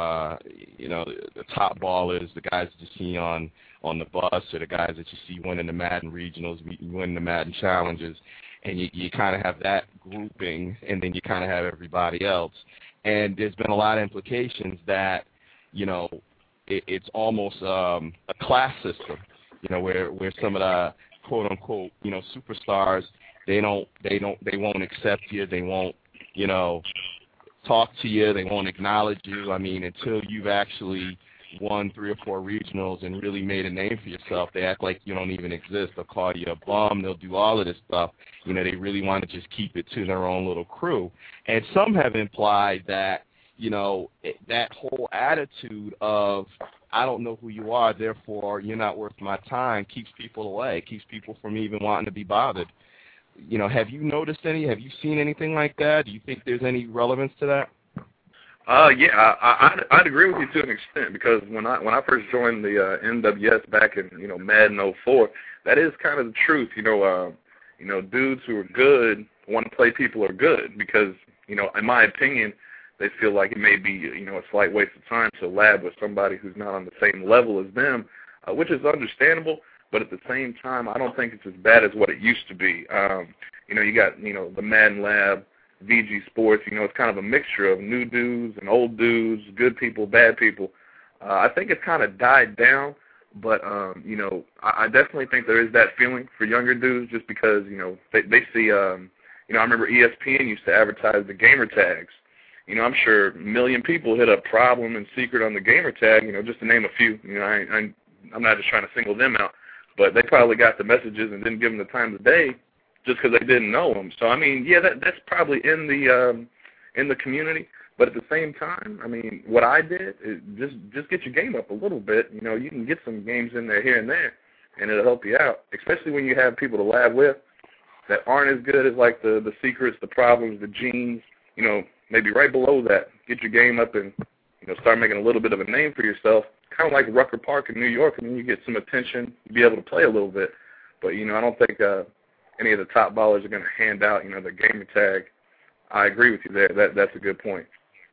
the top ballers, the guys that you see on the bus, or the guys that you see winning the Madden regionals, winning the Madden challenges, and you kind of have that grouping, and then you kind of have everybody else. And there's been a lot of implications that it's almost a class system, where some of the quote unquote superstars they won't accept you, they won't talk to you, they won't acknowledge you. I mean, until you've actually won 3 or 4 regionals and really made a name for yourself, they act like you don't even exist. They'll call you a bum. They'll do all of this stuff. They really want to just keep it to their own little crew. And some have implied that, that whole attitude of, I don't know who you are, therefore you're not worth my time, keeps people away, keeps people from even wanting to be bothered. Have you noticed any? Have you seen anything like that? Do you think there's any relevance to that? Yeah, I'd agree with you to an extent, because when I first joined the NWS back in Madden 04, that is kind of the truth. Dudes who are good want to play people who are good because, in my opinion, they feel like it may be, a slight waste of time to lab with somebody who's not on the same level as them, which is understandable. But at the same time, I don't think it's as bad as what it used to be. You got, the Madden Lab, VG Sports, it's kind of a mixture of new dudes and old dudes, good people, bad people. I think it's kind of died down, but, I definitely think there is that feeling for younger dudes just because, they see, I remember ESPN used to advertise the gamer tags. I'm sure a million people hit a problem in secret on the gamer tag, just to name a few. I'm not just trying to single them out, but they probably got the messages and didn't give them the time of day just because they didn't know them. So, that's probably in the community. But at the same time, what I did is just get your game up a little bit. You can get some games in there here and there, and it'll help you out, especially when you have people to lab with that aren't as good as, like, the secrets, the problems, the genes, maybe right below that. Get your game up and, start making a little bit of a name for yourself, kind of like Rucker Park in New York. You get some attention, be able to play a little bit. But, I don't think any of the top ballers are going to hand out, the gamer tag. I agree with you there. That's a good point.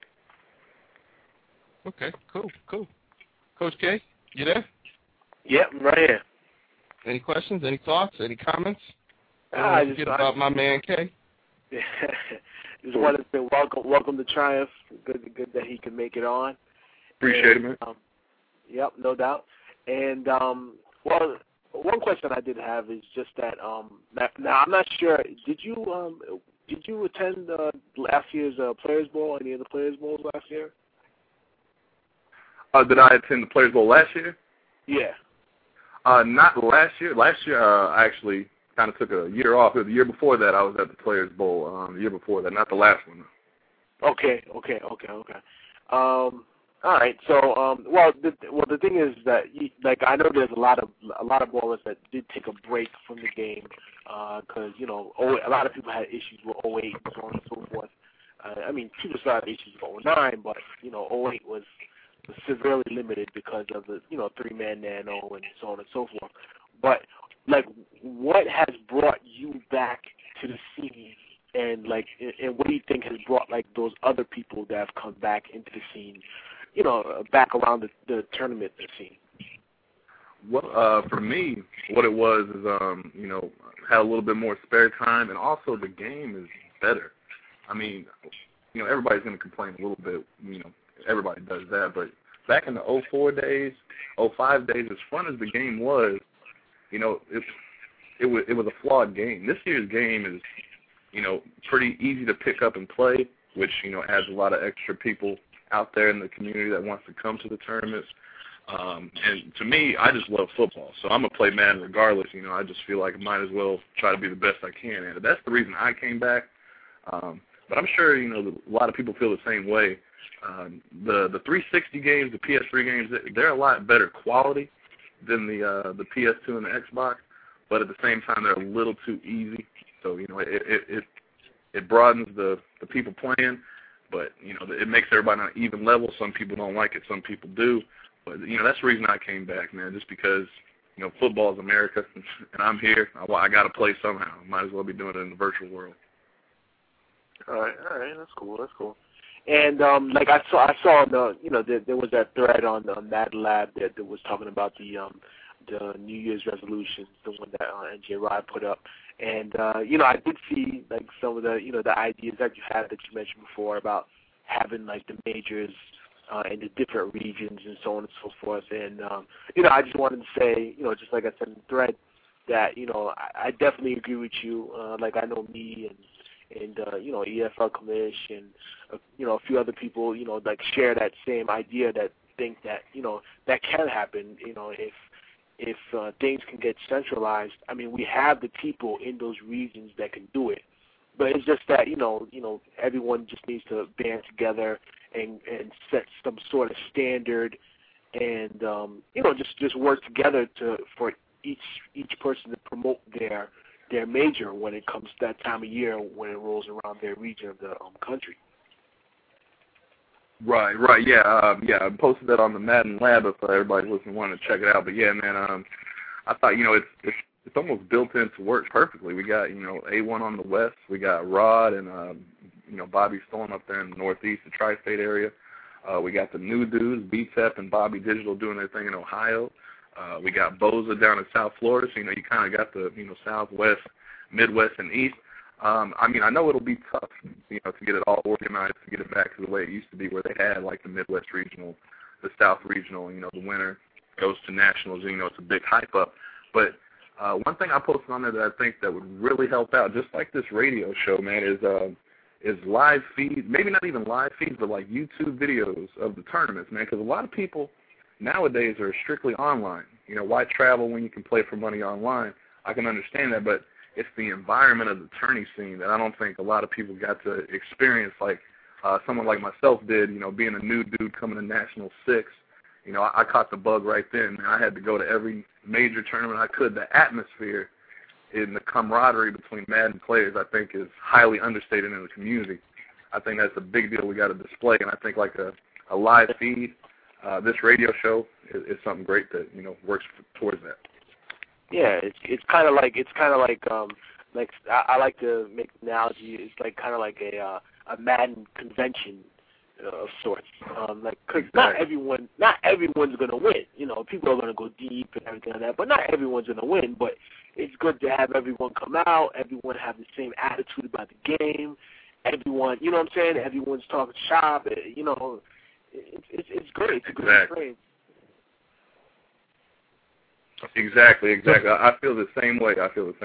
Okay, cool. Coach K, you there? Yep, I'm right here. Any questions, any thoughts, any comments? About my man K? Just wanted to say welcome to Triumph. Good that he can make it on. Appreciate it, man. Yep, no doubt. And, one question I did have is just that, now I'm not sure, did you attend last year's Players Bowl, any of the Players Bowls last year? Did I attend the Players Bowl last year? Yeah. Not last year. Last year, I actually kind of took a year off. The year before that, I was at the Players Bowl. The year before that, not the last one. Okay. All right. So, the thing is that, I know there's a lot of ballers that did take a break from the game because a lot of people had issues with 08 and so on and so forth. People still had issues with 09, but 08 was severely limited because of the 3-man nano and so on and so forth. But what has brought you back to the scene, and what do you think has brought those other people that have come back into the scene, back around the tournament scene? Well, for me, what it was is had a little bit more spare time, and also the game is better. Everybody's going to complain a little bit, everybody does that, but back in the 04 days, 05 days, as fun as the game was, it was a flawed game. This year's game is, pretty easy to pick up and play, which, adds a lot of extra people out there in the community that wants to come to the tournaments. And to me, I just love football, so I'm going to play Madden regardless. I just feel like I might as well try to be the best I can at it. That's the reason I came back. But I'm sure, a lot of people feel the same way. The 360 games, the PS3 games, they're a lot better quality than the PS2 and the Xbox, but at the same time, they're a little too easy. So, it broadens the people playing, but, it makes everybody on an even level. Some people don't like it, some people do. But, that's the reason I came back, man, just because, football is America, and I'm here. I got to play somehow. Might as well be doing it in the virtual world. All right, that's cool. And I saw there was that thread on Madden Lab that was talking about the New Year's resolutions, the one that NJ Rod put up, and I did see some of the ideas that you had that you mentioned before about having the majors in the different regions and so on and so forth, and I just wanted to say just like I said in the thread that I definitely agree with you. I know me and EFL Commish and a few other people share that same idea, that think that that can happen if things can get centralized. We have the people in those regions that can do it, but it's just that everyone just needs to band together and set some sort of standard, and just work together for each person to promote their major when it comes to that time of year when it rolls around their region of the country. Right, yeah, I posted that on the Madden Lab if everybody listening wanted to check it out. But yeah, man, I thought it's it's almost built in to work perfectly. We got, A1 on the west. We got Rod and, Bobby Storm up there in the northeast, the tri-state area. We got the new dudes, BTEP and Bobby Digital doing their thing in Ohio. We got Boza down in South Florida, so, you kind of got the, Southwest, Midwest, and East. I know it'll be tough, to get it all organized, to get it back to the way it used to be, where they had, like, the Midwest Regional, the South Regional, the winner goes to Nationals, it's a big hype up. But one thing I posted on there that I think that would really help out, just like this radio show, man, is live feeds, maybe not even live feeds, but like YouTube videos of the tournaments, man, because a lot of people nowadays are strictly online. Why travel when you can play for money online? I can understand that, but it's the environment of the tourney scene that I don't think a lot of people got to experience like someone like myself did, being a new dude coming to National 6. I caught the bug right then. I had to go to every major tournament I could. The atmosphere and the camaraderie between Madden players, I think, is highly understated in the community. I think that's a big deal we got to display, and I think like a live feed, this radio show is something great that works towards that. Yeah, it's kind of like I like to make the analogy. It's like kind of like a Madden convention of sorts. Because not everyone's gonna win. People are gonna go deep and everything like that, but not everyone's gonna win. But it's good to have everyone come out. Everyone have the same attitude about the game. Everyone, you know what I'm saying? Everyone's talking shop. It's great. It's a great experience. Exactly. I feel the same way.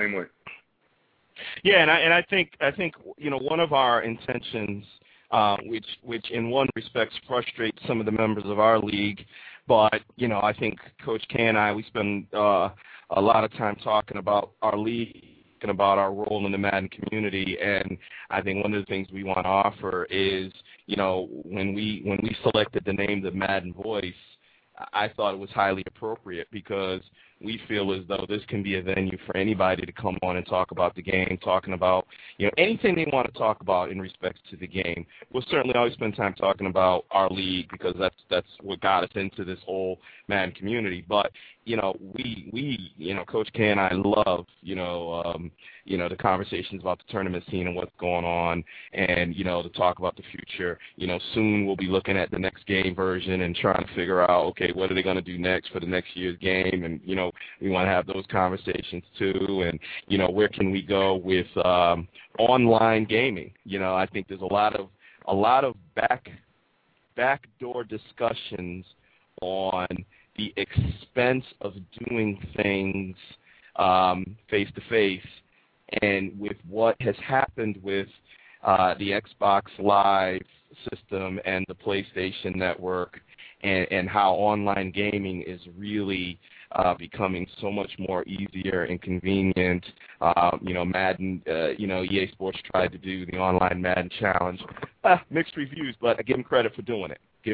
Yeah, and I think one of our intentions, which in one respect frustrates some of the members of our league, but I think Coach K and I, we spend a lot of time talking about our league and about our role in the Madden community, and I think one of the things we want to offer is, when we selected the name the Madden Voice, I thought it was highly appropriate because we feel as though this can be a venue for anybody to come on and talk about the game, talking about, anything they want to talk about in respect to the game. We'll certainly always spend time talking about our league because that's what got us into this whole Madden community. But, we Coach K and I love, the conversations about the tournament scene and what's going on and, to talk about the future. Soon we'll be looking at the next game version and trying to figure out, okay, what are they going to do next for the next year's game? And, we want to have those conversations too. And, where can we go with online gaming? I think there's a lot of backdoor discussions on the expense of doing things face-to-face. And with what has happened with the Xbox Live system and the PlayStation Network and how online gaming is really becoming so much more easier and convenient. Madden, EA Sports tried to do the online Madden Challenge. Mixed reviews, but I give them credit for doing it.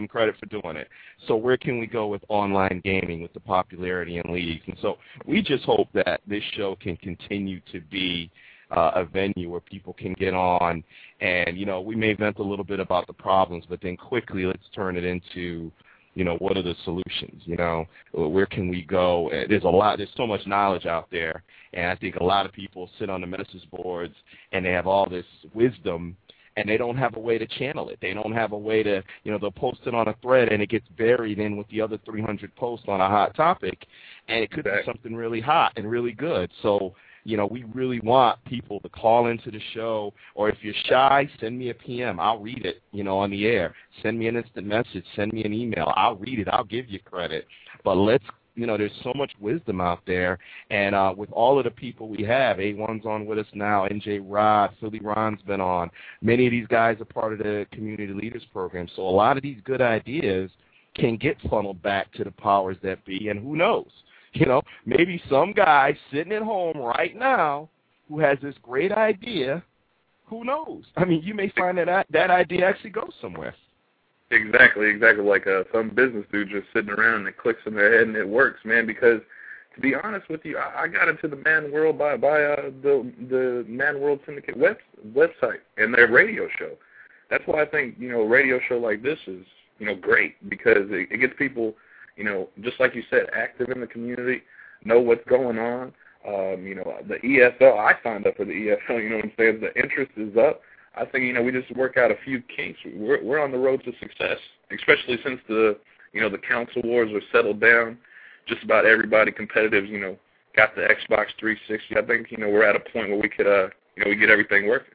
So where can we go with online gaming with the popularity in leagues? And so we just hope that this show can continue to be a venue where people can get on and, we may vent a little bit about the problems, but then quickly let's turn it into, what are the solutions? Where can we go? There's so much knowledge out there, and I think a lot of people sit on the message boards and they have all this wisdom, and they don't have a way to channel it. They don't have a way to, they'll post it on a thread, and it gets buried in with the other 300 posts on a hot topic, and it could be something really hot and really good. So, we really want people to call into the show, or if you're shy, send me a PM. I'll read it, on the air. Send me an instant message. Send me an email. I'll read it. I'll give you credit. But let's, there's so much wisdom out there, and with all of the people we have, A1's on with us now, NJ Rod, Philly Ron's been on. Many of these guys are part of the Community Leaders Program, so a lot of these good ideas can get funneled back to the powers that be, and who knows? Maybe some guy sitting at home right now who has this great idea, who knows? I mean, you may find that idea actually goes somewhere. Exactly. Like some business dude just sitting around and it clicks in their head and it works, man. Because to be honest with you, I got into the Madden World by the Madden World Syndicate website and their radio show. That's why I think a radio show like this is great because it gets people just like you said, active in the community, know what's going on. The EFL, I signed up for the EFL, you know what I'm saying? The interest is up. I think, we just work out a few kinks. We're on the road to success, especially since the console wars are settled down. Just about everybody competitive, got the Xbox 360. I think, we're at a point where we could, we get everything working.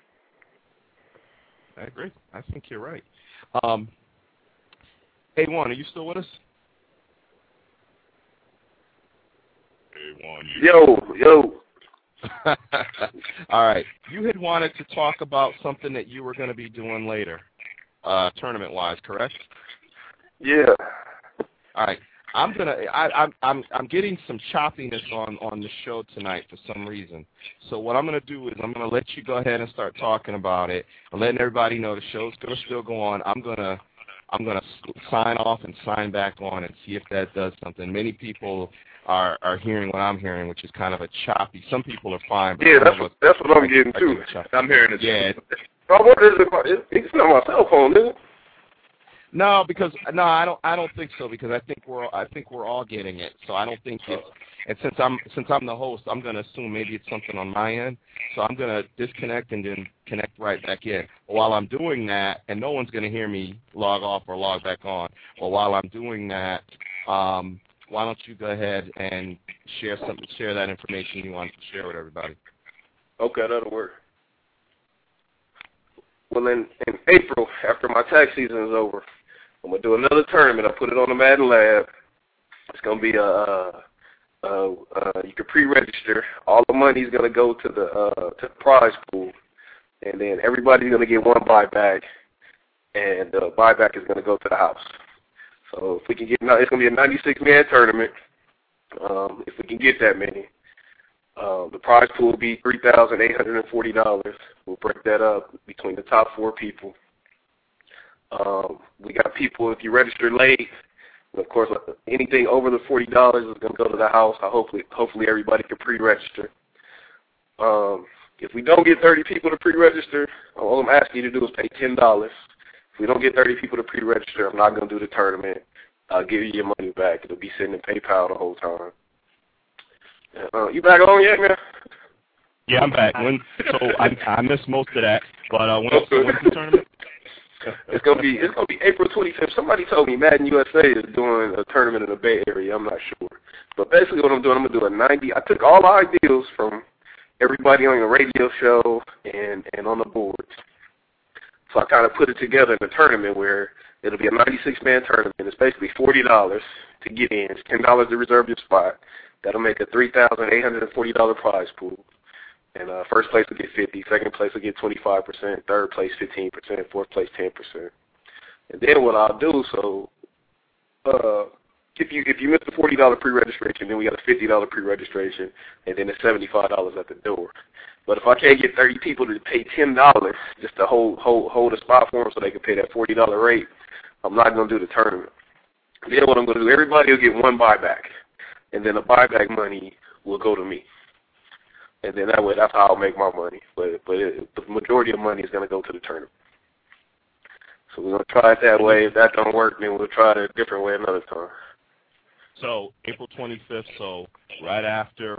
I agree. I think you're right. A1, are you still with us? A1. Yo. All right. You had wanted to talk about something that you were going to be doing later, tournament-wise, correct? Yeah. All right. I'm getting some choppiness on the show tonight for some reason. So what I'm going to do is I'm going to let you go ahead and start talking about it and letting everybody know the show's going to still go on. I'm going to sign off and sign back on and see if that does something. Many people are hearing what I'm hearing, which is kind of a choppy. Some people are fine. But yeah, that's what I'm getting too. I'm hearing it. Yeah. I wonder if it's not my cell phone, is it? No, I don't think so, because I think we're all getting it. So I don't think it's. And since I'm the host, I'm going to assume maybe it's something on my end. So I'm going to disconnect and then connect right back in. But while I'm doing that, and no one's going to hear me log off or log back on. But while I'm doing that, why don't you go ahead and share that information you want to share with everybody? Okay, that'll work. Well, in April, after my tax season is over, I'm going to do another tournament. I put it on the Madden Lab. It's going to be you can pre-register. All the money is going to go to the prize pool, and then everybody's going to get one buyback, and the buyback is going to go to the house. So if we can get, it's going to be a 96-man tournament. If we can get that many, the prize pool will be $3,840. We'll break that up between the top 4 people. We got people, if you register late, of course, anything over the $40 is going to go to the house. Hopefully everybody can pre-register. If we don't get 30 people to pre-register, all I'm asking you to do is pay $10. If we don't get 30 people to pre-register, I'm not going to do the tournament. I'll give you your money back. It'll be sitting in PayPal the whole time. You back on yet, man? Yeah, I'm back. I missed most of that, but when's the tournament? It's gonna be April 25th. Somebody told me Madden USA is doing a tournament in the Bay Area. I'm not sure, but basically what I'm doing, I'm gonna do a 90. I took all the ideas from everybody on the radio show and on the boards. So I kind of put it together in a tournament where it'll be a 96-man tournament. It's basically $40 to get in. It's $10 to reserve your spot. That'll make a $3,840 prize pool. And first place will get 50, second place will get 25%, third place 15%, fourth place 10%. And then what I'll do, so if you miss the $40 pre-registration, then we got a $50 pre-registration, and then it's $75 at the door. But if I can't get 30 people to pay $10 just to hold a spot for them so they can pay that $40 rate, I'm not going to do the tournament. Then what I'm going to do, everybody will get one buyback, and then the buyback money will go to me. And then that way, that's how I'll make my money. But the majority of money is going to go to the tournament. So we're going to try it that way. If that don't work, then we'll try it a different way another time. So April 25th, so right after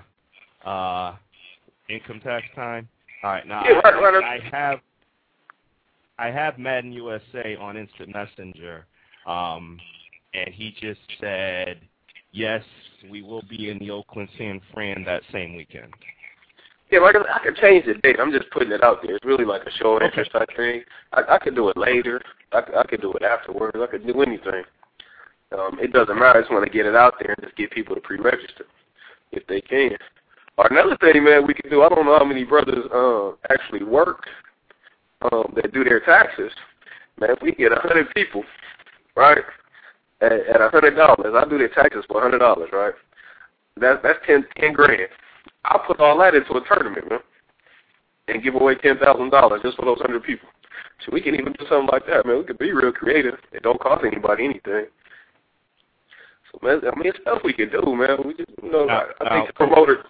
income tax time. All right, now yeah, right. I have Madden USA on Instant Messenger, and he just said, yes, we will be in the Oakland San Fran that same weekend. Yeah, I can change the date. I'm just putting it out there. It's really like a show of interest, I think. I could do it later. I could do it afterwards. I could do anything. It doesn't matter. I just want to get it out there and just get people to pre-register if they can. Or another thing, man, we can do, I don't know how many brothers actually work that do their taxes. Man, if we get 100 people, right, at $100, I do their taxes for $100, right? That's 10 grand. I'll put all that into a tournament, man, and give away $10,000 just for those 100 people. So we can even do something like that, man. We could be real creative. It don't cost anybody anything. So, man, I mean, it's stuff we can do, man. We just, I think the promoter.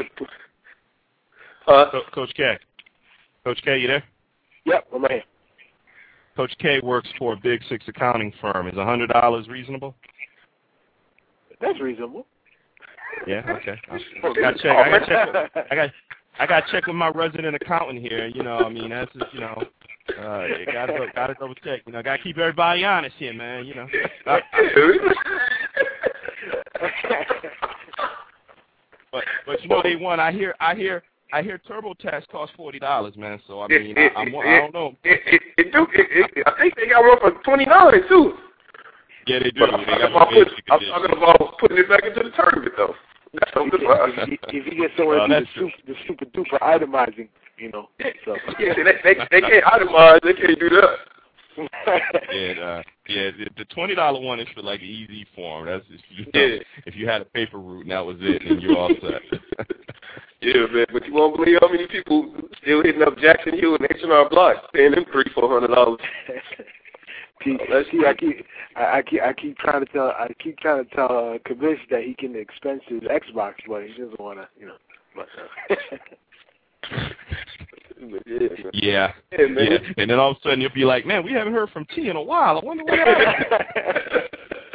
Coach K. Coach K, you there? Yep, I'm here. Coach K works for a Big Six accounting firm. Is $100 reasonable? That's reasonable. Yeah, okay. I got to check with my resident accountant here. You know, I mean, that's just, you know, you gotta double check. You know, gotta keep everybody honest here, man. You know. But you know, A1, I hear TurboTax costs $40, man. So I mean, I don't know. I think they got one for $29 too. Yeah, they do. I'm talking about putting it back into the tournament though. That's something if you get someone to do the super duper itemizing, you know. So. Yeah, they can't itemize. They can't do that. The $20 one is for like the easy form. That's just, if you had a paper route and that was it, and you're all set. Yeah, man, but you won't believe how many people still hitting up Jackson Hill and H&R Block, paying them $300-400. I keep trying to tell Kavish that he can expense his Xbox, but he doesn't want to, you know. But, yeah. And then all of a sudden you'll be like, man, we haven't heard from T in a while. I wonder what happened.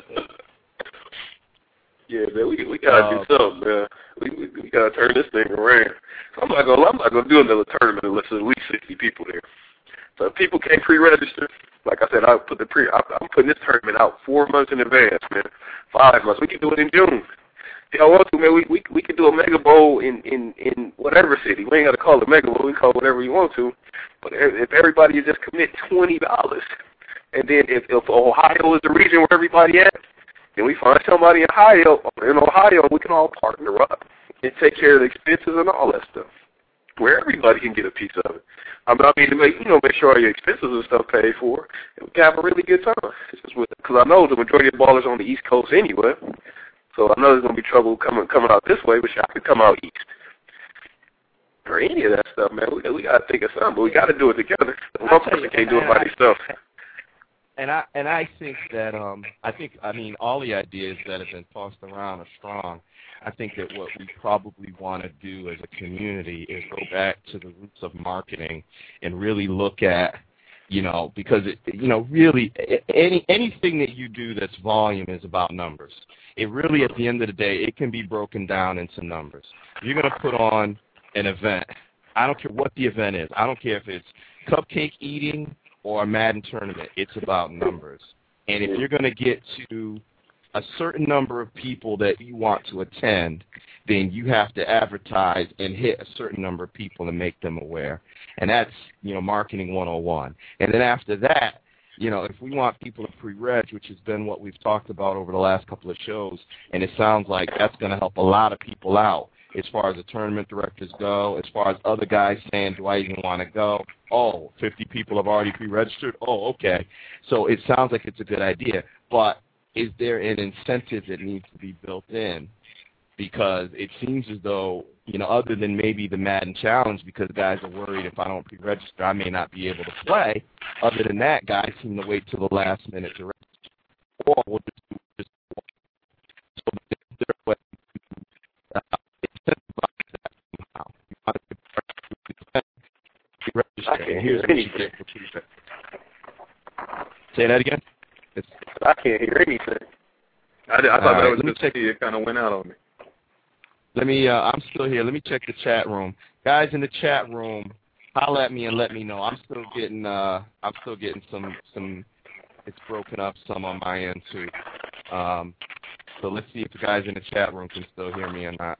Yeah, man, we gotta do something, man. We gotta turn this thing around. I'm not gonna do another tournament unless there's at least 60 people there. So if people can't pre-register, like I said, I'm putting this tournament out 4 months in advance, man. 5 months. We can do it in June. If y'all want to, man, we can do a Mega Bowl in whatever city. We ain't got to call it Mega Bowl. We can call it whatever you want to. But if everybody just commit $20, and then if Ohio is the region where everybody at, then we find somebody in Ohio, we can all partner up and take care of the expenses and all that stuff, where everybody can get a piece of it. I mean, to make sure all your expenses and stuff paid for, and we can have a really good time. Because I know the majority of ballers on the East Coast anyway, so I know there's going to be trouble coming out this way, but y'all can come out east. Or any of that stuff, man. We got to think of something, but we got to do it together. One person can't do it by themselves. And I think that all the ideas that have been tossed around are strong. I think that what we probably want to do as a community is go back to the roots of marketing and really look at, because really anything that you do that's volume is about numbers. It really, at the end of the day, it can be broken down into numbers. If you're going to put on an event, I don't care what the event is. I don't care if it's cupcake eating or a Madden tournament. It's about numbers. And if you're going to get to a certain number of people that you want to attend, then you have to advertise and hit a certain number of people and make them aware. And that's, marketing 101. And then after that, if we want people to pre-reg, which has been what we've talked about over the last couple of shows, and it sounds like that's going to help a lot of people out as far as the tournament directors go, as far as other guys saying, do I even want to go? Oh, 50 people have already pre-registered? Oh, okay. So it sounds like it's a good idea. But is there an incentive that needs to be built in? Because it seems as though, other than maybe the Madden Challenge, because guys are worried if I don't pre-register, I may not be able to play. Other than that, guys seem to wait till the last minute to register. Or we'll just do this. So there's a way to incentivize that somehow. You want to pre-register. And here's what you get for pre-register. Say that again? I can't hear anything. I thought that was just it kind of went out on me. I'm still here. Let me check the chat room. Guys in the chat room, holler at me and let me know. I'm still getting some it's broken up some on my end too. So let's see if the guys in the chat room can still hear me or not.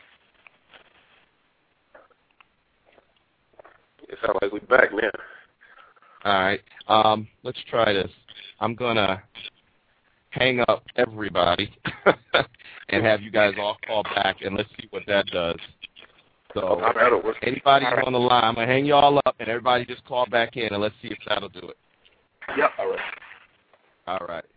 It sounds like we're back now. All right. Let's try this. I'm going to hang up everybody and have you guys all call back, and let's see what that does. So anybody on the line, I'm going to hang you all up, and everybody just call back in, and let's see if that'll do it. Yep. All right. All right.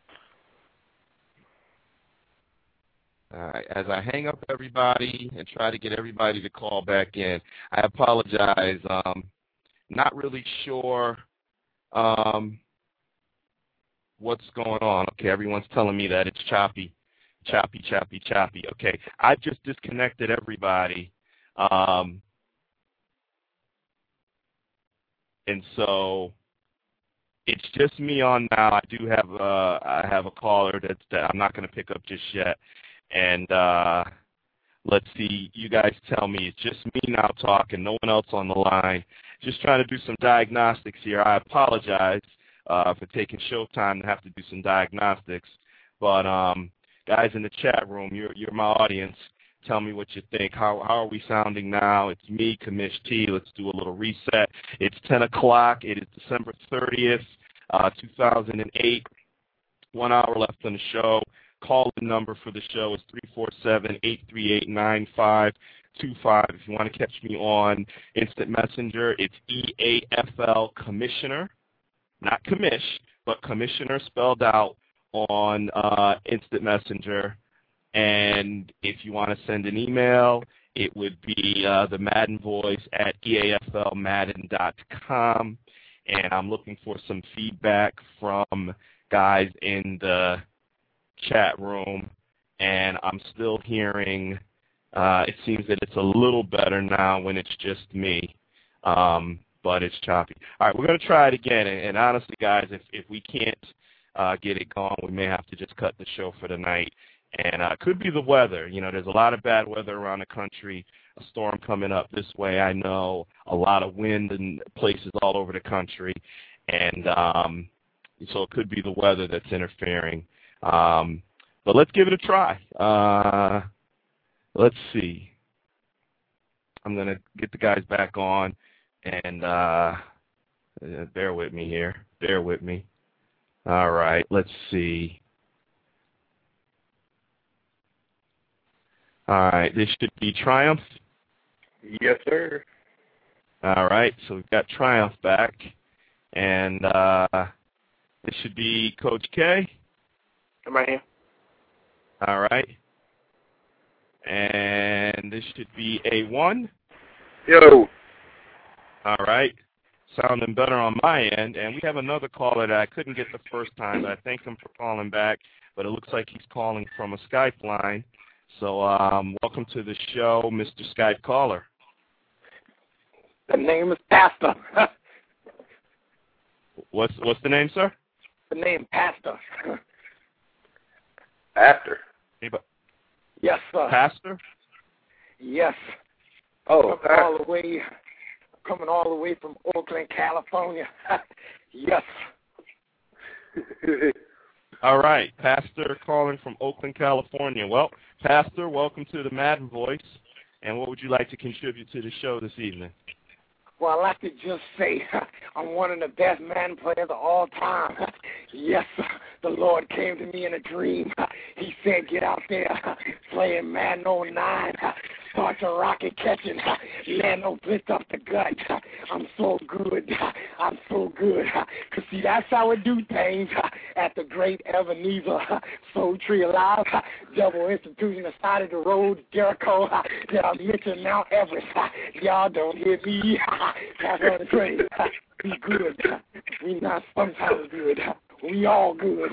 All right. As I hang up everybody and try to get everybody to call back in, I apologize. Not really sure what's going on. Okay, everyone's telling me that it's choppy. Okay, I just disconnected everybody. And so it's just me on now. I do have I have a caller that I'm not going to pick up just yet. And let's see, you guys tell me. It's just me now talking, no one else on the line. Just trying to do some diagnostics here. I apologize for taking showtime to have to do some diagnostics. But, guys in the chat room, you're my audience. Tell me what you think. How are we sounding now? It's me, Commish T. Let's do a little reset. It's 10 o'clock. It is December 30th, 2008. 1 hour left on the show. Call-in number for the show is 347-838-9525. If you want to catch me on Instant Messenger, it's EAFL Commissioner, not Commish, but Commissioner spelled out on Instant Messenger. And if you want to send an email, it would be the Madden Voice at EAFLmadden.com. And I'm looking for some feedback from guys in the chat room. And I'm still hearing, it seems that it's a little better now when it's just me, but it's choppy. All right, we're going to try it again. And honestly, guys, if we can't get it going, we may have to just cut the show for the night. And it could be the weather. You know, there's a lot of bad weather around the country, a storm coming up this way, I know, a lot of wind in places all over the country. And so it could be the weather that's interfering. But let's give it a try. Let's see. I'm going to get the guys back on. And bear with me here. Bear with me. All right, let's see. All right, this should be Triumph. Yes, sir. All right, so we've got Triumph back. And this should be Coach K. I'm right here. All right. And this should be A1. Yo. All right. Sounding better on my end. And we have another caller that I couldn't get the first time, but I thank him for calling back. But it looks like he's calling from a Skype line. So welcome to the show, Mr. Skype caller. The name is Pastor. What's the name, sir? The name Pastor. After. Anybody? Yes, sir. Pastor? Yes. Oh, coming all the way from Oakland, California. Yes. All right, Pastor calling from Oakland, California. Well, Pastor, welcome to the Madden Voice. And what would you like to contribute to the show this evening? Well, I'd like to just say I'm one of the best Madden players of all time. Yes, the Lord came to me in a dream. He said, get out there, playing Madden 09. Start your rocket catching. Man, no blitz off the gut. I'm so good. I'm so good. Because, see, that's how we do things at the great Ebenezer Soul Tree Alive. Devil Institution of Side of the Road, Jericho. Did I mention Mount Everest? Y'all don't hear me. That's on the train. We good. We not sometimes good. We all good.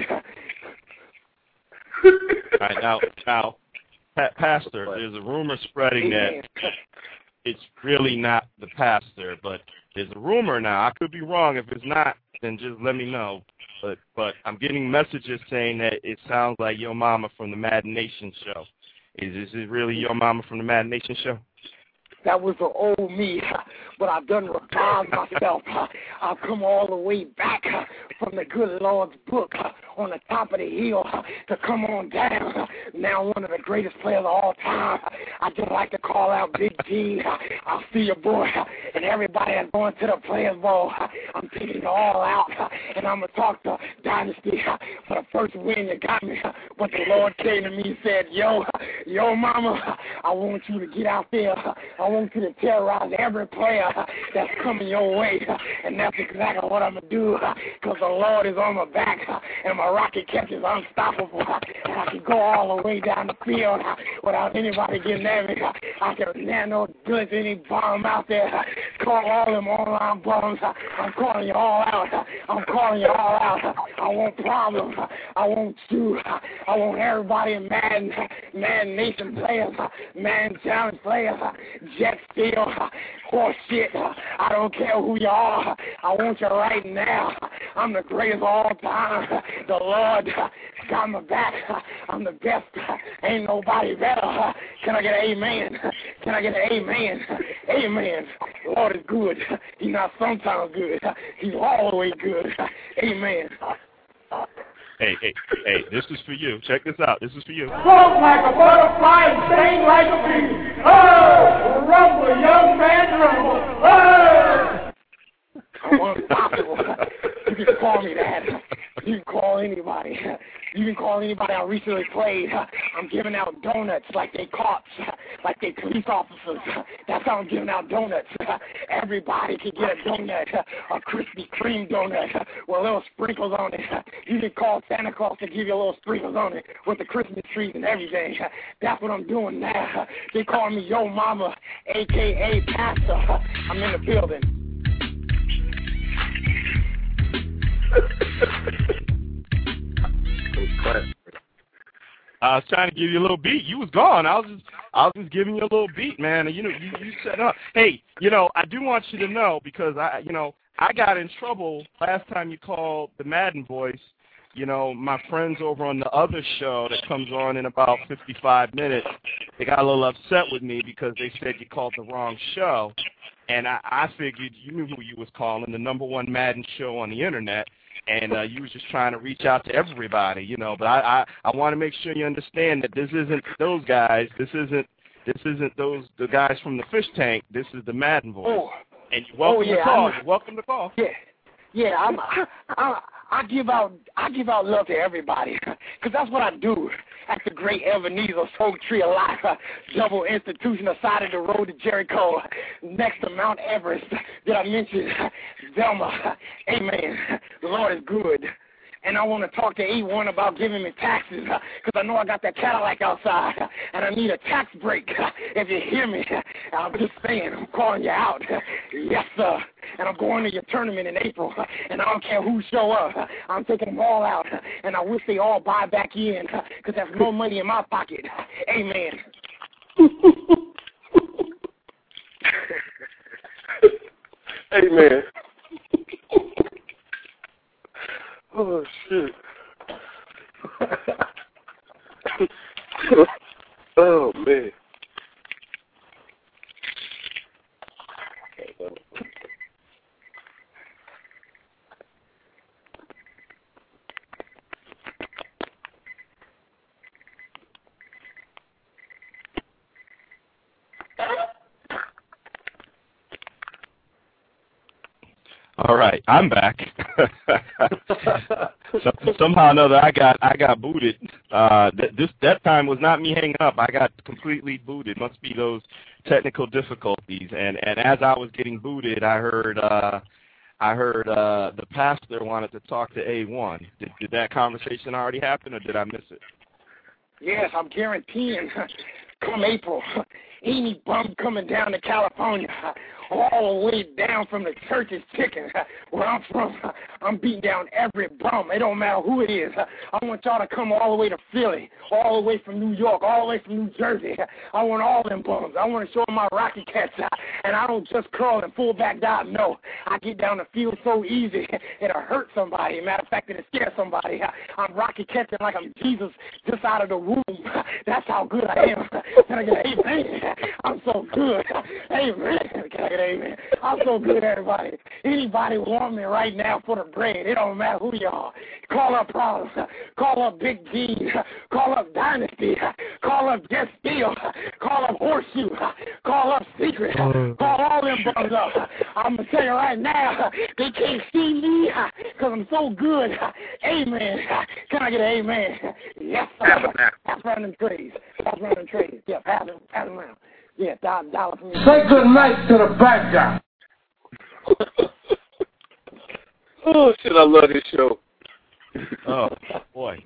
All right, now, Pastor, there's a rumor spreading that it's really not the pastor, but there's a rumor now. I could be wrong. If it's not, then just let me know. But I'm getting messages saying that it sounds like Yo Mama from the Madden Nation show. Is it really Yo Mama from the Madden Nation show? That was the old me, but I've done revived myself. I've come all the way back from the good Lord's book on the top of the hill to come on down. Now one of the greatest players of all time. I just like to call out Big Gene. I'll see your boy and everybody that's going to the Players Ball. I'm taking it all out, and I'm going to talk to Dynasty for the first win you got me. But the Lord came to me and said, yo, mama, I want you to get out there. I want you to terrorize every player that's coming your way. And that's exactly what I'm going to do, because the Lord is on my back, and my rocket catch is unstoppable. And I can go all the way down the field without anybody getting at me. I can nano blitz any bomb out there. Call all them online bombs. I'm calling you all out. I'm calling you all out. I want problems. I want you. I want everybody in Madden Nation players, Madden Challenge players, Jet Steel, horse shit. I don't care who you are. I want you right now. I'm the greatest of all time. The Lord got my back. I'm the best. Ain't nobody better. Can I get an amen? Can I get an amen? Amen. Lord is good. He's not sometimes good. He's always good. Amen. Hey, this is for you. Check this out. This is for you. Float like a butterfly and sting like a bee. Oh, rumble, young man, rumble. Oh! I'm unstoppable. You can call me that. You can call anybody. You can call anybody I recently played. I'm giving out donuts like they cops, like they police officers. That's how I'm giving out donuts. Everybody can get a donut, a Krispy Kreme donut with little sprinkles on it. You can call Santa Claus to give you a little sprinkles on it with the Christmas trees and everything. That's what I'm doing now. They call me Yo Mama, a.k.a. Pastor. I'm in the building. I was trying to give you a little beat. You was gone. I was just giving you a little beat, man. And you set up. Hey, I do want you to know, because I got in trouble last time you called the Madden Voice. My friends over on the other show that comes on in about 55 minutes, they got a little upset with me because they said you called the wrong show. And I figured you knew who you was calling, the #1 Madden show on the internet, and you was just trying to reach out to everybody, But I want to make sure you understand that this isn't those guys. This isn't the guys from the fish tank. This is the Madden Voice. Oh. And you're welcome to call. You're welcome to call. Yeah. I give out love to everybody, because that's what I do. At the great Ebenezer Folk Tree of Life, double institution aside of the road to Jericho, next to Mount Everest. Did I mention Velma? Amen. The Lord is good. And I want to talk to A1 about giving me taxes, because I know I got that Cadillac outside, and I need a tax break. If you hear me, I'm just saying, I'm calling you out. Yes, sir. And I'm going to your tournament in April, and I don't care who show up. I'm taking them all out, and I wish they all buy back in, because there's no money in my pocket. Amen. Amen. Oh, shit. Oh, man. All right, I'm back. Somehow or another, I got booted. That time was not me hanging up. I got completely booted. Must be those technical difficulties. And as I was getting booted, I heard the pastor wanted to talk to A1. Did that conversation already happen, or did I miss it? Yes, I'm guaranteeing. Come April, any bum coming down to California, all the way down from the church's chicken, where I'm from, I'm beating down every bum. It don't matter who it is. I want y'all to come all the way to Philly, all the way from New York, all the way from New Jersey. I want all them bums. I want to show them my Rocky Cats, and I don't just curl and fullback dive. No, I get down the field so easy, it'll hurt somebody. Matter of fact, it'll scare somebody. I'm Rocky Catching like I'm Jesus just out of the womb. That's how good I am. Can I get an amen? I'm so good. Amen. Can I get an amen? I'm so good, everybody. Anybody want me right now for the bread? It don't matter who you are. Call up Problems. Call up Big G. Call up Dynasty. Call up Jet Steel. Call up Horseshoe. Call up Secret. Call all them brothers up. I'm going to tell you right now, they can't see me because I'm so good. Amen. Can I get an amen? Yes, sir. Pass around them trays. Pass around them trays. Yeah, pass them around. Yeah, $1 for me. Say good night to the bad guy. Oh, shit, I love this show. Oh, boy.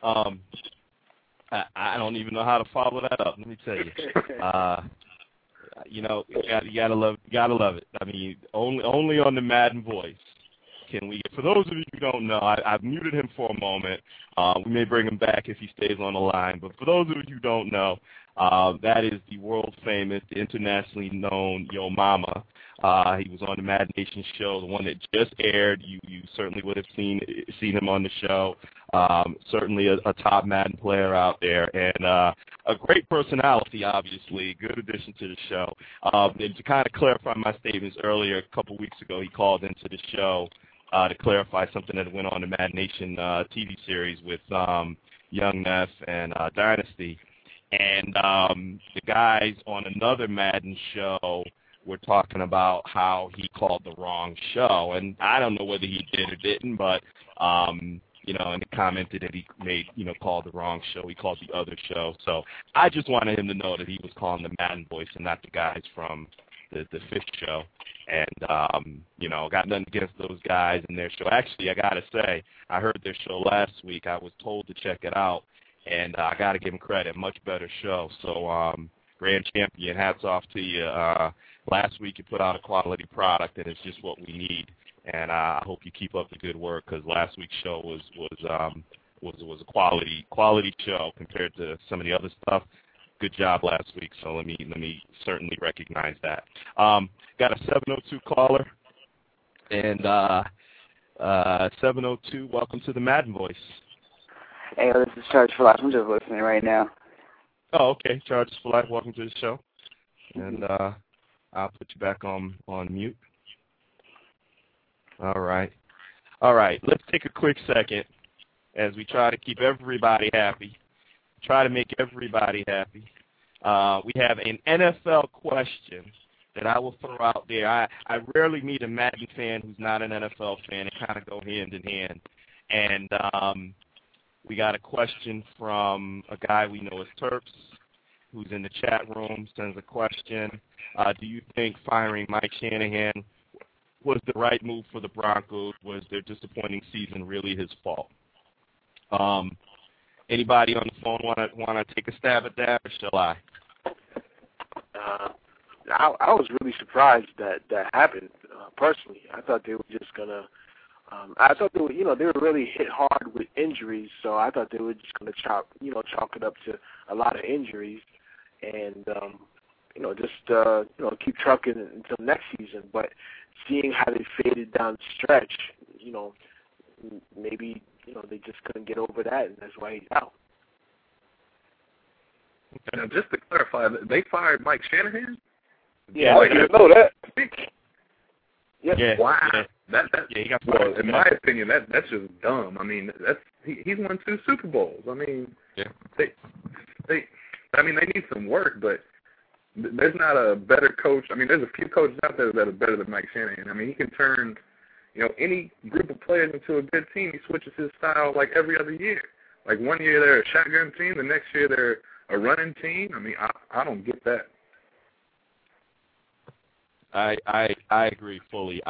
I don't even know how to follow that up. Let me tell you. You gotta love it. I mean, only on the Madden Voice can we. For those of you who don't know, I've muted him for a moment. We may bring him back if he stays on the line. But for those of you who don't know, That is the world-famous, internationally known Yo Mama. He was on the Mad Nation show, the one that just aired. You certainly would have seen him on the show. Certainly a top Madden player out there, and a great personality, obviously. Good addition to the show. And to kind of clarify my statements earlier, a couple weeks ago, he called into the show to clarify something that went on the Mad Nation TV series with Young Neff and Dynasty. And the guys on another Madden show were talking about how he called the wrong show. And I don't know whether he did or didn't, but, and he commented that he called the wrong show. He called the other show. So I just wanted him to know that he was calling the Madden voice and not the guys from the fifth show. And, got nothing against those guys and their show. Actually, I got to say, I heard their show last week. I was told to check it out. And I got to give him credit. Much better show. So, Grand Champion, hats off to you. Last week you put out a quality product, and it's just what we need. And I hope you keep up the good work, because last week's show was a quality show compared to some of the other stuff. Good job last week. So let me certainly recognize that. Got a 702 caller, and 702. Welcome to the Madden Voice. Hey, this is Charge for Life. I'm just listening right now. Oh, okay. Charges for Life, welcome to the show. And I'll put you back on mute. All right. Let's take a quick second as we try to keep everybody happy. Try to make everybody happy. We have an NFL question that I will throw out there. I rarely meet a Madden fan who's not an NFL fan. They kind of go hand in hand. And we got a question from a guy we know as Terps, who's in the chat room, sends a question. Do you think firing Mike Shanahan was the right move for the Broncos? Was their disappointing season really his fault? Anybody on the phone want to take a stab at that, or shall I? I was really surprised that happened. Personally, I thought they were just gonna. I thought they were, they were really hit hard with injuries, so I thought they were just going to chalk it up to a lot of injuries, and keep trucking until next season. But seeing how they faded down the stretch, maybe they just couldn't get over that, and that's why he's out. Now, just to clarify, they fired Mike Shanahan? Yeah, I didn't know that. Yeah. Wow. Yeah. He got fired. Well, in my opinion, that's just dumb. I mean, he's won 2 Super Bowls. I mean, they need some work, but there's not a better coach. I mean, there's a few coaches out there that are better than Mike Shanahan. I mean, he can turn, any group of players into a good team. He switches his style like every other year. Like one year they're a shotgun team, the next year they're a running team. I mean, I don't get that. I agree fully.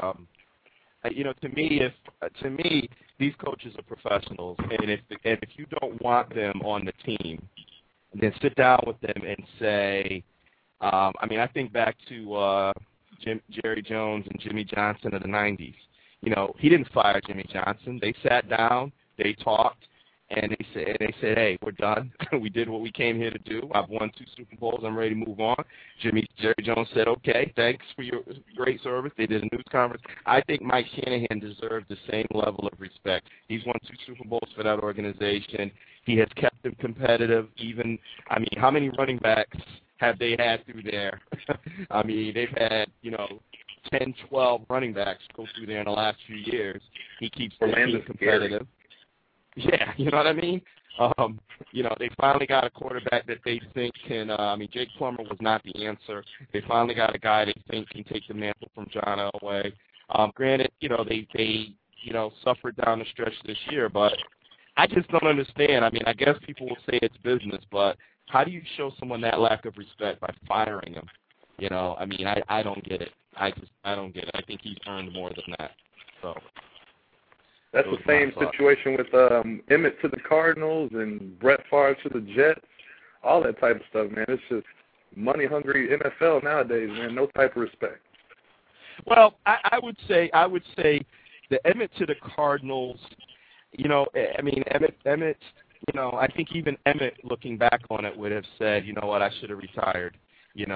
To me, these coaches are professionals, and if you don't want them on the team, then sit down with them and say, I think back to Jerry Jones and Jimmy Johnson of the 90s. He didn't fire Jimmy Johnson. They sat down, they talked, and they said, hey, we're done. We did what we came here to do. I've won 2 Super Bowls. I'm ready to move on. Jerry Jones said, okay, thanks for your great service. They did a news conference. I think Mike Shanahan deserves the same level of respect. He's won 2 Super Bowls for that organization. He has kept them competitive. How many running backs have they had through there? They've had, 10, 12 running backs go through there in the last few years. He keeps the team competitive. Yeah, you know what I mean? They finally got a quarterback that they think can, Jake Plummer was not the answer. They finally got a guy they think can take the mantle from John Elway. Granted, they suffered down the stretch this year, but I just don't understand. I guess people will say it's business, but how do you show someone that lack of respect by firing him? I don't get it. I don't get it. I think he's earned more than that. So. That's the same situation with Emmett to the Cardinals and Brett Favre to the Jets, all that type of stuff, man. It's just money-hungry NFL nowadays, man. No type of respect. Well, I would say the Emmett to the Cardinals. Emmett I think even Emmett, looking back on it, would have said, you know what, I should have retired. He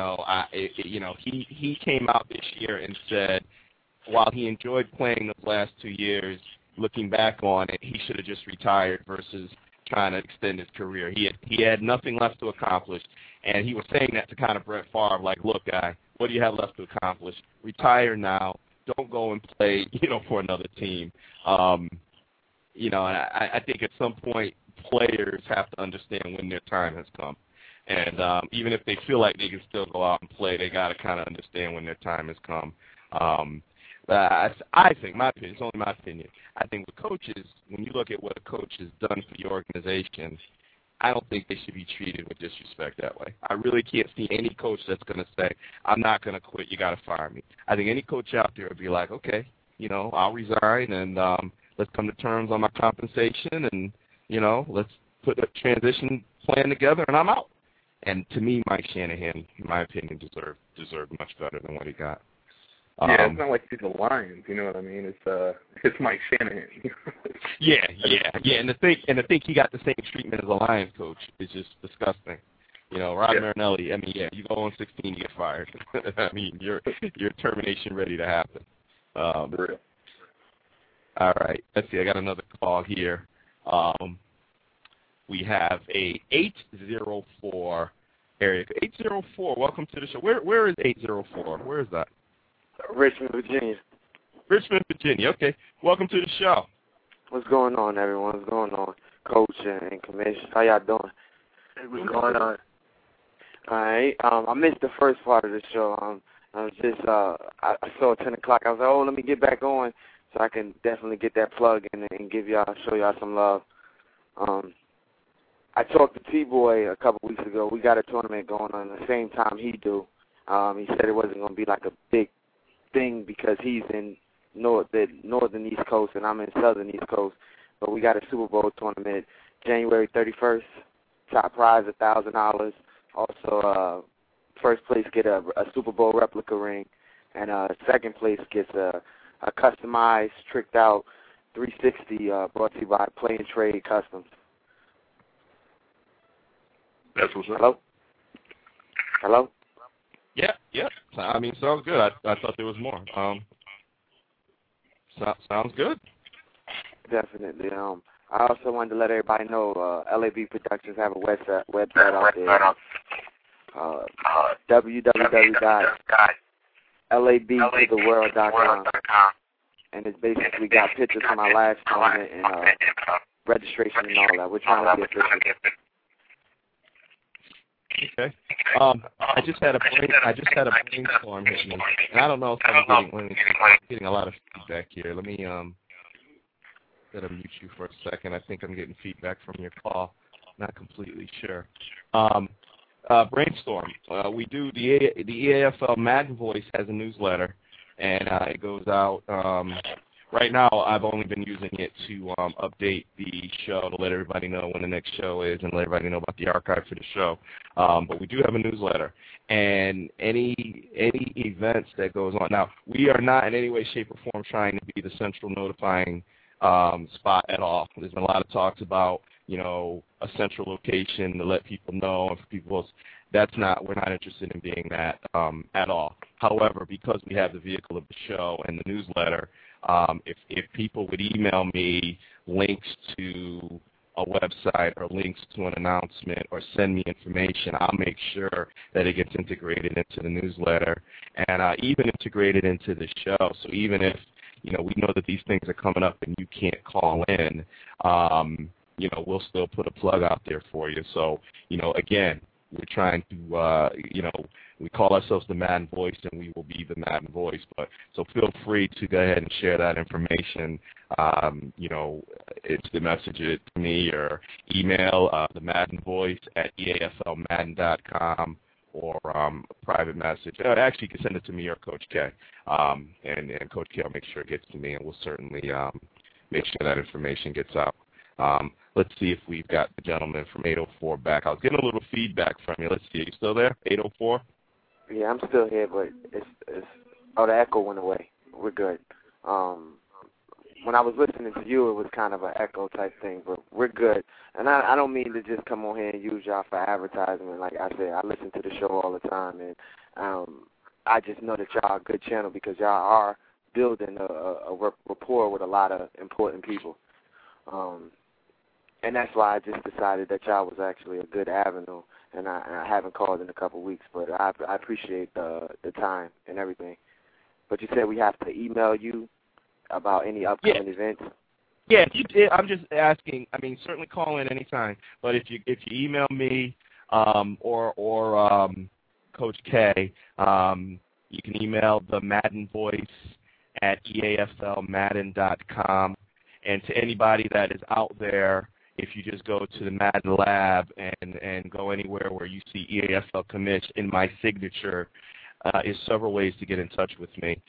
came out this year and said, while he enjoyed playing those last 2 years, looking back on it, he should have just retired versus trying to extend his career. He had nothing left to accomplish, and he was saying that to kind of Brett Favre, like, look, guy, what do you have left to accomplish? Retire now. Don't go and play, for another team. And I think at some point players have to understand when their time has come. And even if they feel like they can still go out and play, they got to kind of understand when their time has come. I think, my opinion, it's only my opinion, I think with coaches, when you look at what a coach has done for your organization, I don't think they should be treated with disrespect that way. I really can't see any coach that's going to say, I'm not going to quit, you got to fire me. I think any coach out there would be like, okay, I'll resign and let's come to terms on my compensation and, let's put a transition plan together and I'm out. And to me, Mike Shanahan, in my opinion, deserved much better than what he got. Yeah, it's not like he's the Lions, you know what I mean? It's Mike Shanahan. Yeah, and to think he got the same treatment as a Lions coach is just disgusting. Rod Marinelli. I mean, you go on 16, you get fired. I mean, your termination ready to happen. Real. All right, let's see. I got another call here. We have a 804 area. 804. Welcome to the show. Where is 804? Where is that? Richmond, Virginia. Richmond, Virginia. Okay. Welcome to the show. What's going on, everyone? What's going on, Coach and Commissioner? How y'all doing? Hey, what's going on? All right. I missed the first part of the show. I was just I saw 10 o'clock. I was like, let me get back on so I can definitely get that plug in and show y'all some love. I talked to T-Boy a couple weeks ago. We got a tournament going on at the same time he do. He said it wasn't going to be like a big thing because he's in the northern East Coast and I'm in southern East Coast. But we got a Super Bowl tournament January 31st. Top prize $1,000. Also, first place get a Super Bowl replica ring, and second place gets a customized, tricked out 360 brought to you by Play and Trade Customs. That's what's up. Hello? Yeah. I mean, sounds good. I thought there was more. Sounds good. Definitely. I also wanted to let everybody know LAB Productions have a website out there. www.labtotheworld.com. And it's basically got pictures from our last tournament and registration and all that. We're trying to be official. Okay. I just had a brainstorm hit me, and I don't know if I'm getting a lot of feedback here. Let me mute you for a second. I think I'm getting feedback from your call. Not completely sure. Brainstorm. We do the EAFL Madden Voice has a newsletter, and it goes out. Right now, I've only been using it to update the show to let everybody know when the next show is and let everybody know about the archive for the show. But we do have a newsletter, and any events that goes on. Now, we are not in any way, shape, or form trying to be the central notifying spot at all. There's been a lot of talks about, a central location to let people know, and for people, we're not interested in being that at all. However, because we have the vehicle of the show and the newsletter, if people would email me links to a website or links to an announcement or send me information, I'll make sure that it gets integrated into the newsletter and even integrated into the show. So even if, we know that these things are coming up and you can't call in, we'll still put a plug out there for you. So, again, we're trying to, we call ourselves the Madden Voice, and we will be the Madden Voice. So feel free to go ahead and share that information. It's the message it to me or email the Madden Voice at eaflmadden.com or a private message. Actually, you can send it to me or Coach K, and Coach K will make sure it gets to me, and we'll certainly make sure that information gets out. Let's see if we've got the gentleman from 804 back. I was getting a little feedback from you. Let's see. Are you still there, 804? Yeah, I'm still here, but the echo went away. We're good. when I was listening to you, it was kind of an echo type thing, but we're good. And I don't mean to just come on here and use y'all for advertisement. Like I said, I listen to the show all the time, and I just know that y'all are a good channel because y'all are building a rapport with a lot of important people. And that's why I just decided that y'all was actually a good avenue, and I haven't called in a couple of weeks, but I appreciate the time and everything. But you said we have to email you about any upcoming events? Yeah, I'm just asking. I mean, certainly call in anytime, but if you email me or Coach K, you can email the Madden Voice at eaflmadden.com. And to anybody that is out there, if you just go to the Madden Lab and go anywhere where you see EAFL commish in my signature, is several ways to get in touch with me.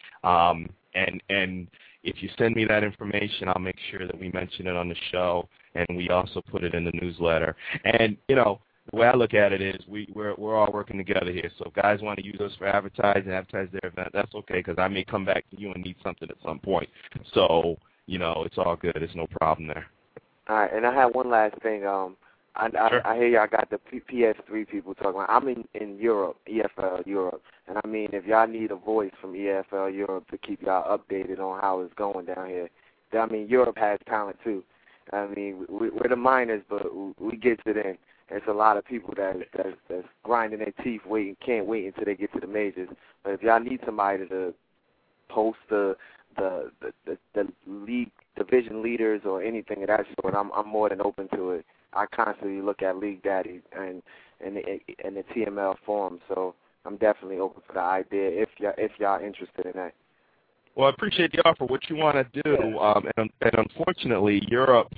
And if you send me that information, I'll make sure that we mention it on the show, and we also put it in the newsletter. And, you know, the way I look at it is we're all working together here. So if guys want to use us for advertise their event, that's okay, because I may come back to you and need something at some point. So, you know, it's all good. There's no problem there. All right, and I have one last thing. Sure. I hear y'all got the PS3 people talking about. I'm in Europe, EFL Europe, and I mean, if y'all need a voice from EFL Europe to keep y'all updated on how it's going down here, I mean, Europe has talent too. I mean, we're the minors, but we get it in. There's a lot of people that's grinding their teeth, can't wait until they get to the majors. But if y'all need somebody to post the league division leaders or anything of that sort, I'm more than open to it. I constantly look at League Daddy and the TML forum, so I'm definitely open for the idea if y'all interested in that. Well, I appreciate the offer. What you want to do, and unfortunately, Europe,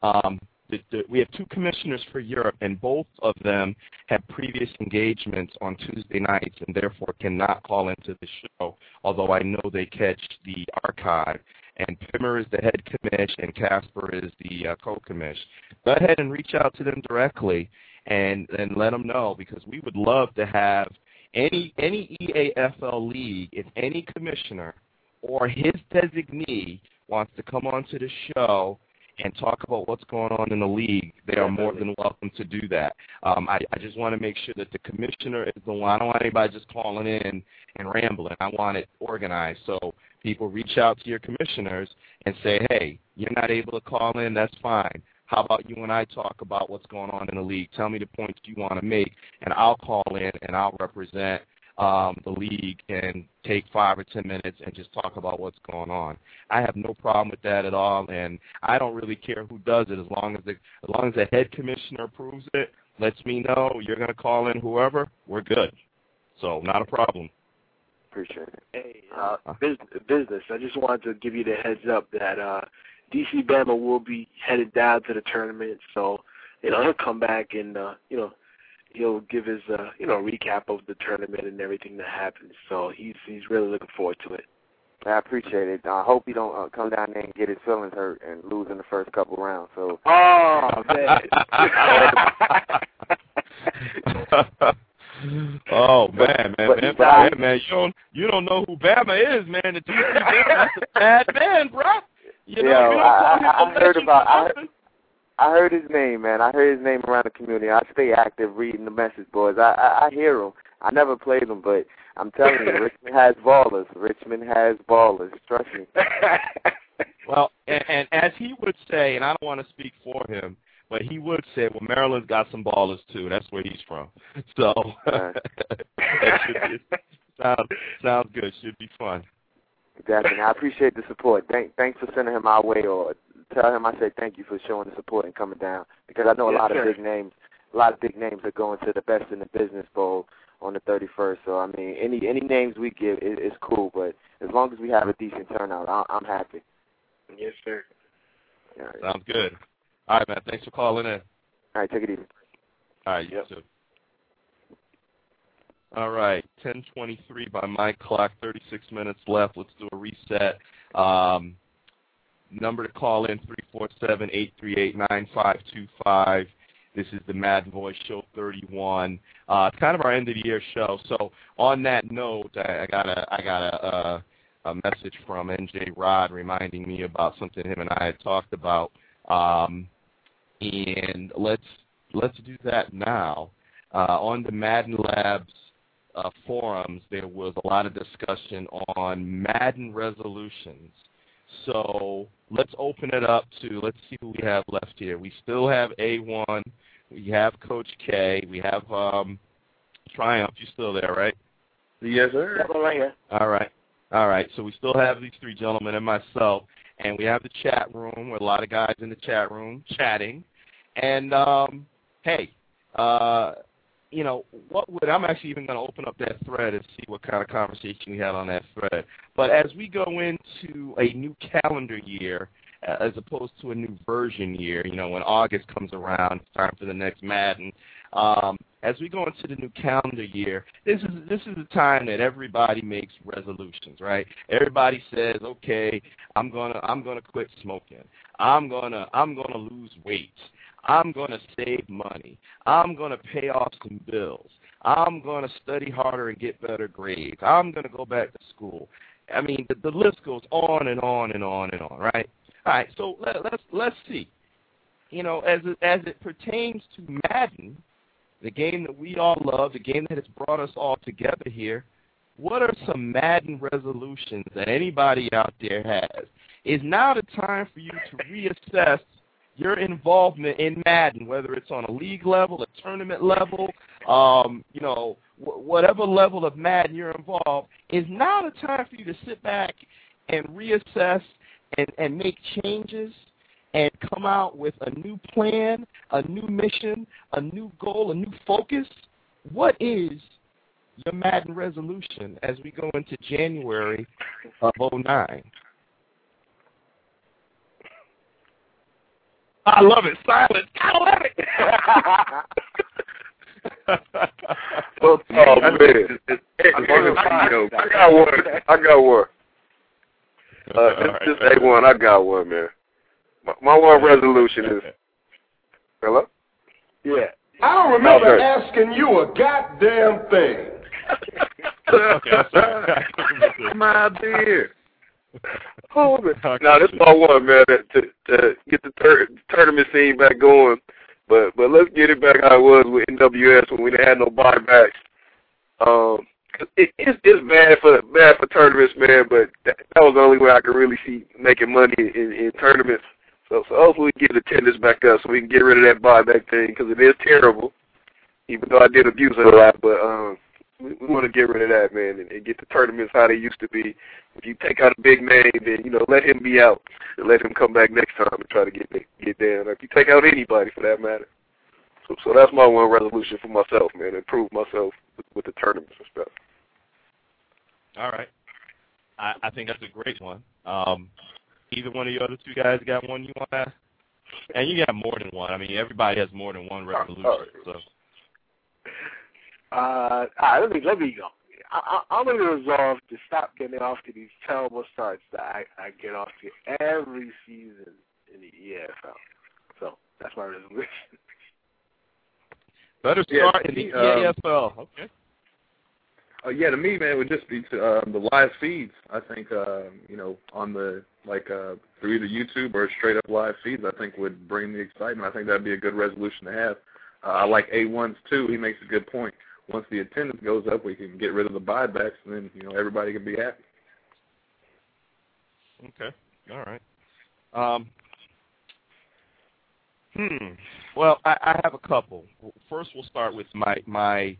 we have two commissioners for Europe, and both of them have previous engagements on Tuesday nights and therefore cannot call into the show, although I know they catch the archive. And Pimmer is the head commish, and Casper is the co-commish. Go ahead and reach out to them directly and let them know, because we would love to have any EAFL league, if any commissioner or his designee wants to come onto the show and talk about what's going on in the league, they are more than welcome to do that. I just want to make sure that the commissioner is the one. I don't want anybody just calling in and rambling. I want it organized. So people reach out to your commissioners and say, hey, you're not able to call in, that's fine. How about you and I talk about what's going on in the league? Tell me the points you want to make, and I'll call in and I'll represent the league and take 5 or 10 minutes and just talk about what's going on. I have no problem with that at all, and I don't really care who does it as long as the head commissioner approves it, lets me know you're going to call in whoever, we're good. So not a problem. Appreciate it. Hey, business. I just wanted to give you the heads up that DC Bama will be headed down to the tournament, so he'll come back and he'll give his recap of the tournament and everything that happened. So he's really looking forward to it. I appreciate it. I hope he don't come down there and get his feelings hurt and lose in the first couple rounds. So. Oh man. Oh man. You don't know who Bama is, man. The DC Bama, that's a bad man, bro. I heard his name, man. I heard his name around the community. I stay active reading the message boards. I hear him. I never played him, but I'm telling you, Richmond has ballers. Trust me. Well, and as he would say, and I don't want to speak for him, but he would say, well, Maryland's got some ballers, too. That's where he's from. So that sounds good. Should be fun. Exactly. I appreciate the support. Thanks for sending him our way, or tell him I say thank you for showing the support and coming down, because I know a lot of big names are going to the Best in the Business Bowl on the 31st. So I mean, any names we give is cool, but as long as we have a decent turnout, I'm happy. Yes, sir. Right. Sounds good. All right, man. Thanks for calling in. All right, take it easy. All right, you too. All right, 10:23 by my clock, 36 minutes left. Let's do a reset. Number to call in, 347-838-9525. This is the Madden Voice Show 31. It's kind of our end of the year show. So on that note, I gotta a message from NJ Rod reminding me about something him and I had talked about, and let's do that now. On the Madden Labs forums, there was a lot of discussion on Madden resolutions. So let's open it up to, let's see who we have left here. We still have A1, we have Coach K, we have Triumph. You still there, right? Yes, sir. Yeah, I'm right here. All right. So we still have these three gentlemen and myself, and we have the chat room with a lot of guys in the chat room chatting. And, hey, you know, I'm actually even going to open up that thread and see what kind of conversation we had on that thread. But as we go into a new calendar year, as opposed to a new version year, you know, when August comes around, it's time for the next Madden. As we go into the new calendar year, this is the time that everybody makes resolutions, right? Everybody says, okay, I'm gonna quit smoking. I'm gonna lose weight. I'm gonna save money. I'm gonna pay off some bills. I'm gonna study harder and get better grades. I'm gonna go back to school. I mean, the list goes on and on and on and on, right? All right, so let's see. You know, as it pertains to Madden, the game that we all love, the game that has brought us all together here, what are some Madden resolutions that anybody out there has? Is now the time for you to reassess your involvement in Madden, whether it's on a league level, a tournament level, you know, whatever level of Madden you're involved, is now the time for you to sit back and reassess and make changes and come out with a new plan, a new mission, a new goal, a new focus. What is your Madden resolution as we go into January of 2009? I love it. Silence. I love it. Oh, man. I got one. This A1, I got one, man. My one resolution is... Hello? Yeah. I don't remember asking you a goddamn thing. My dear. Oh, man. Now, this is my one, man, to get the tournament scene back going. But let's get it back how it was with NWS when we didn't have no buybacks. It's bad for tournaments, man, but that was the only way I could really see making money in tournaments. So hopefully we get attendance back up so we can get rid of that buyback thing, because it is terrible, even though I did abuse it a lot. But we want to get rid of that, man, and get the tournaments how they used to be. If you take out a big name, then, you know, let him be out and let him come back next time and try to get down. If you take out anybody, for that matter. So that's my one resolution for myself, man, improve myself with the tournaments and stuff. All right. I think that's a great one. Either one of you other two guys got one you want to ask? And you got more than one. I mean, everybody has more than one resolution. So. All right, let me go. I'm going to resolve to stop getting off to these terrible starts that I get off to every season in the EFL. So that's my resolution. Better start in the EAFL. Okay. Yeah, to me, man, it would just be to, the live feeds. I think, you know, on the, like, through either YouTube or straight up live feeds, I think would bring the excitement. I think that would be a good resolution to have. I like A1's too. He makes a good point. Once the attendance goes up, we can get rid of the buybacks, and then, you know, everybody can be happy. Okay. All right. Well, I have a couple. First, we'll start with my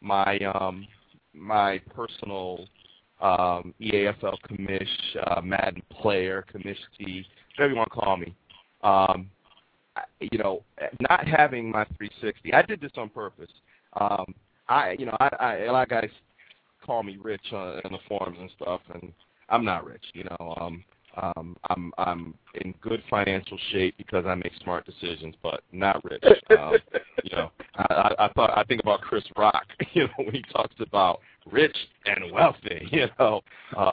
personal EAFL commish, Madden player, commish T, whatever you want to call me. You know, not having my 360, I did this on purpose. A lot of guys call me rich in the forums and stuff, and I'm not rich. You know, I'm in good financial shape because I make smart decisions, but not rich. You know, I think about Chris Rock, you know, when he talks about rich and wealthy, you know,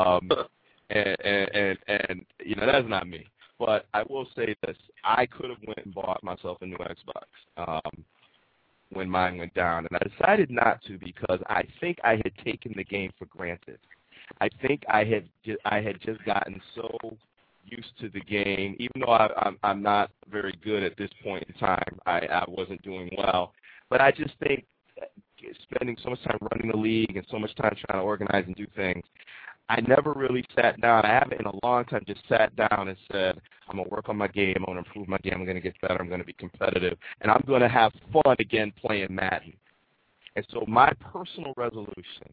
and you know, that's not me. But I will say this: I could have went and bought myself a new Xbox when mine went down, and I decided not to because I think I had taken the game for granted. I think I had just gotten so used to the game, even though I'm not very good at this point in time. I wasn't doing well, but I just think spending so much time running the league and so much time trying to organize and do things, I never really sat down. I haven't in a long time just sat down and said, I'm going to work on my game, I'm going to improve my game, I'm going to get better, I'm going to be competitive, and I'm going to have fun again playing Madden. And so my personal resolution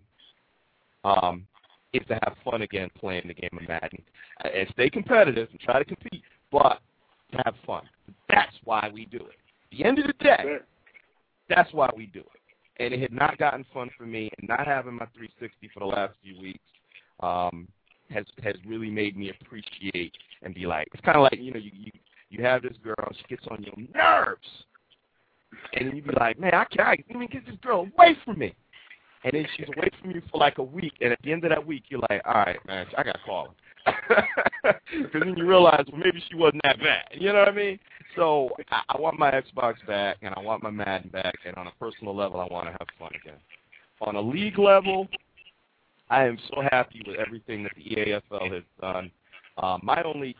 is to have fun again playing the game of Madden. And stay competitive and try to compete, but to have fun. That's why we do it. At the end of the day, that's why we do it. And it had not gotten fun for me, and not having my 360 for the last few weeks has really made me appreciate and be like, it's kind of like, you have this girl, she gets on your nerves, and then you be like, man, I can't get this girl away from me. And then she's away from you for like a week, and at the end of that week, you're like, all right, man, I got to call her. Because then you realize, well, maybe she wasn't that bad. You know what I mean? So I want my Xbox back, and I want my Madden back, and on a personal level, I want to have fun again. On a league level, I am so happy with everything that the EAFL has done. My only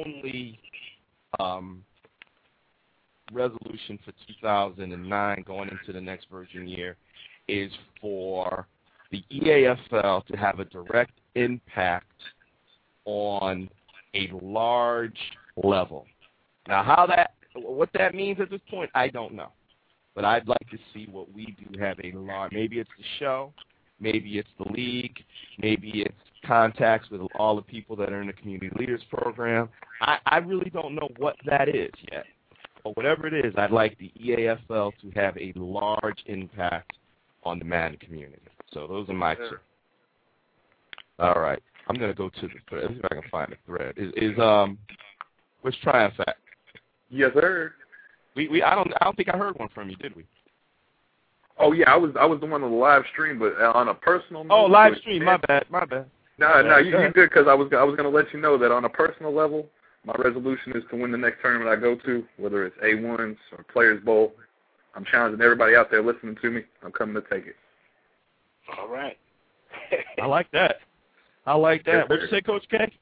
resolution for 2009 going into the next version year is for the EAFL to have a direct impact on a large level. Now, what that means at this point, I don't know. But I'd like to see what we do have a large, maybe it's the show, maybe it's the league, maybe it's contacts with all the people that are in the Community Leaders Program. I really don't know what that is yet. But whatever it is, I'd like the EAFL to have a large impact on the Madden community. So those are my two. All right. I'm going to go to the thread. Let's see if I can find the thread. Where's Triumph at? Yes, sir. I don't think I heard one from you, did we? Oh yeah, I was the one on the live stream, but on a personal note. Oh, live stream. My bad. No, you're good, because I was going to let you know that on a personal level, my resolution is to win the next tournament I go to, whether it's A1s or Players Bowl. I'm challenging everybody out there listening to me. I'm coming to take it. All right. I like that. What'd you say, Coach K?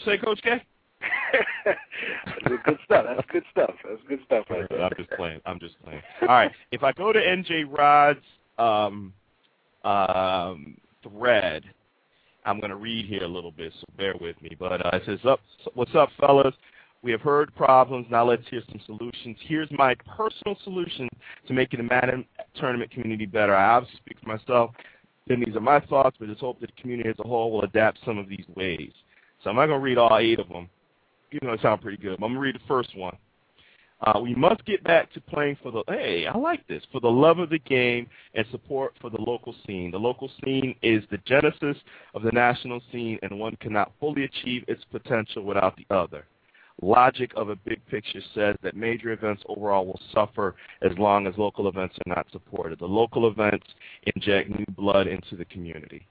That's good stuff. That's good stuff right there. I'm just playing. All right. If I go to NJ Rod's thread, I'm going to read here a little bit, so bear with me. But it says, what's up, fellas? We have heard problems. Now let's hear some solutions. Here's my personal solution to making the Madden tournament community better. I obviously speak for myself. Then these are my thoughts, but just hope that the community as a whole will adapt some of these ways. So I'm not going to read all 8 of them, even though it sounds pretty good. But I'm going to read the first one. We must get back to playing for the love of the game and support for the local scene. The local scene is the genesis of the national scene, and one cannot fully achieve its potential without the other. Logic of a big picture says that major events overall will suffer as long as local events are not supported. The local events inject new blood into the community.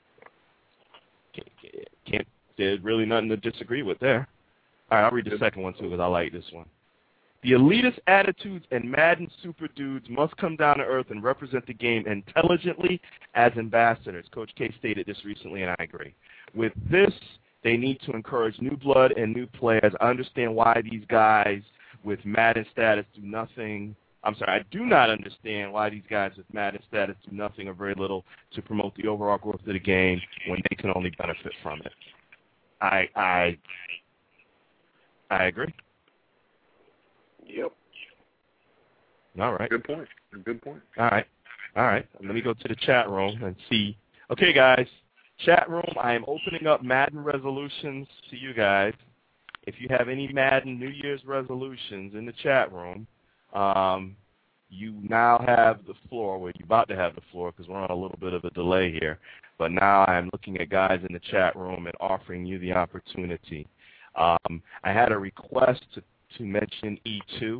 There's really nothing to disagree with there. All right, I'll read the second one, too, because I like this one. The elitist attitudes and Madden super dudes must come down to earth and represent the game intelligently as ambassadors. Coach K stated this recently, and I agree. With this, they need to encourage new blood and new players. I understand why these guys with Madden status do nothing. I do not understand why these guys with Madden status do nothing or very little to promote the overall growth of the game when they can only benefit from it. I agree. Yep. All right. Good point. All right. Let me go to the chat room and see. Okay, guys. Chat room, I am opening up Madden resolutions to you guys. If you have any Madden New Year's resolutions in the chat room, you now have the floor. Well, you're about to have the floor because we're on a little bit of a delay here. But now I'm looking at guys in the chat room and offering you the opportunity. I had a request to mention E2.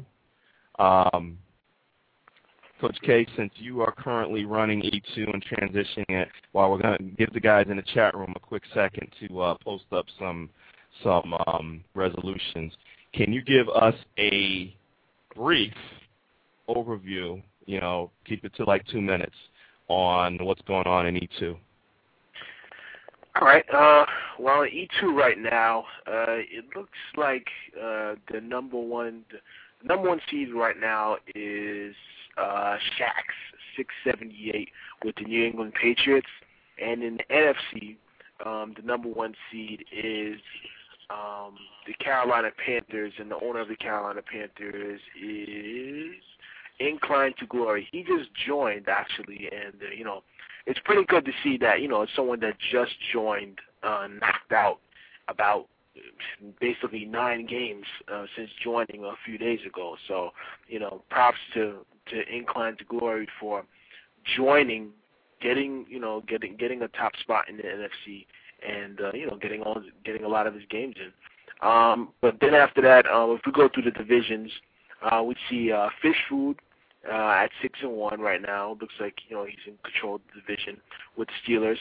Coach K, since you are currently running E2 and transitioning it, while we're going to give the guys in the chat room a quick second to post up some resolutions, can you give us a brief overview, keep it to like 2 minutes, on what's going on in E2? All right. Well, in E2 right now, it looks like the number one seed right now is Shaq's 678 with the New England Patriots, and in the NFC, the number one seed is the Carolina Panthers, and the owner of the Carolina Panthers is Inclined to Glory. He just joined, actually, and, it's pretty good to see that, someone that just joined knocked out about basically 9 games since joining a few days ago. So, props to Inclined to Glory for joining, getting a top spot in the NFC, and getting a lot of his games in. But then after that, if we go through the divisions, we see Fish Food at 6-1 right now. Looks like he's in control of the division with the Steelers.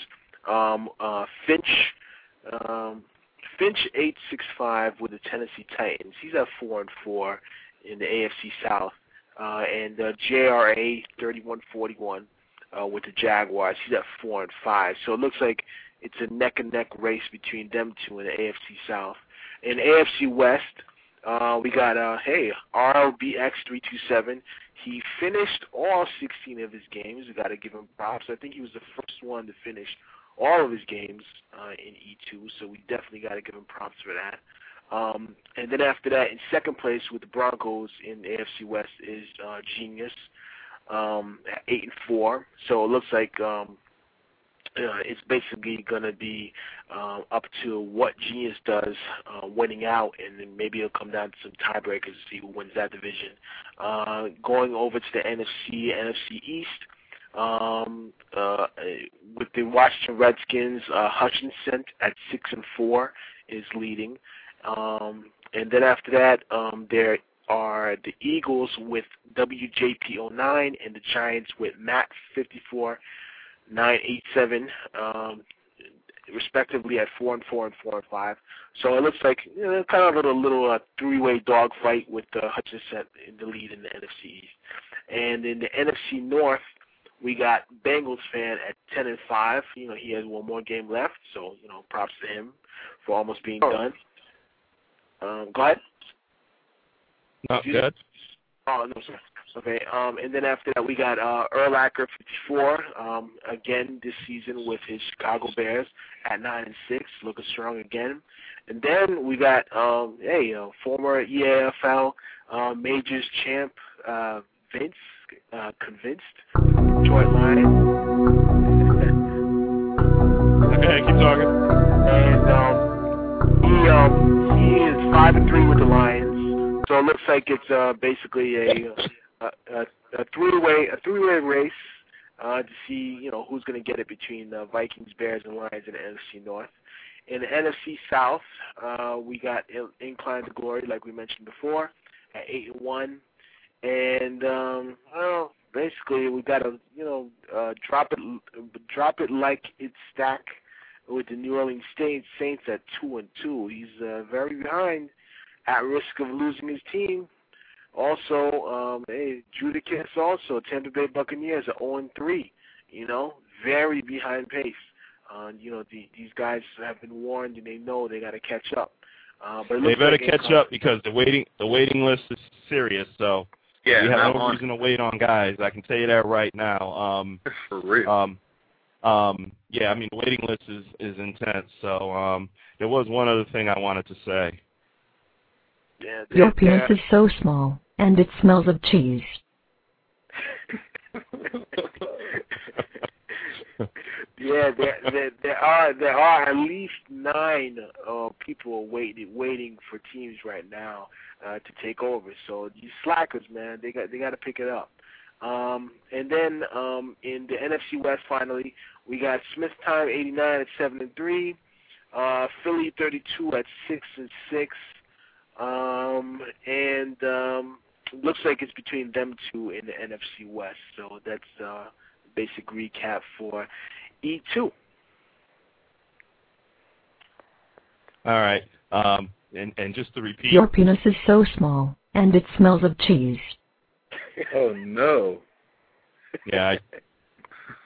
Finch 8-6-5 with the Tennessee Titans. He's at 4-4 in the AFC South. And JRA 31-41 with the Jaguars. He's at 4-5. So it looks like it's a neck-and-neck race between them two in the AFC South. In AFC West, we got RLBX 327. He finished all 16 of his games. We got to give him props. I think he was the first one to finish all of his games in E2, so we definitely got to give him props for that. And then after that, in second place with the Broncos in the AFC West is Genius at 8-4. So it looks like it's basically going to be up to what Genius does winning out, and then maybe it'll come down to some tiebreakers to see who wins that division. Going over to the NFC East, with the Washington Redskins, Hutchinson at 6-4 is leading. And then after that, there are the Eagles with WJP09 and the Giants with Matt 54. 9-8-7, respectively at 4-4 and 4-5. So it looks like kind of a little three-way dogfight with Hutchinson in the lead in the NFC East. And in the NFC North, we got Bengals fan at 10-5. He has one more game left, so props to him for almost being done. Go ahead. No, good. Oh, no, sir. Okay, and then after that, we got Urlacher 54, again this season with his Chicago Bears at 9-6, looking strong again. And then we got, former EAFL Majors champ Vince, Convinced, Detroit Lions. Okay, keep talking. And he is 5-3 with the Lions. So it looks like it's basically a three-way race to see who's going to get it between the Vikings, Bears, and Lions in the NFC North. In the NFC South, we got Inclined to Glory, like we mentioned before, at 8-1, and basically we got to drop it like it's stack with the New Orleans Saints at 2-2. He's very behind, at risk of losing his team. Also, Judicus also, Tampa Bay Buccaneers are 0-3, very behind pace. These guys have been warned, and they know they got to catch up. But they better catch up because the waiting list is serious. So we have no reason to wait on guys. I can tell you that right now. For real. The waiting list is intense. So there was one other thing I wanted to say. Your penis is so small, and it smells of cheese. There are at least 9 people waiting for teams right now to take over. So these slackers, man, they got to pick it up. And then in the NFC West, finally, we got Smith Time 89 at 7-3, Philly 32 at 6-6. Looks like it's between them two in the NFC West. So that's the basic recap for E2. All right. And just to repeat. Your penis is so small, and it smells of cheese. Oh, no. Yeah.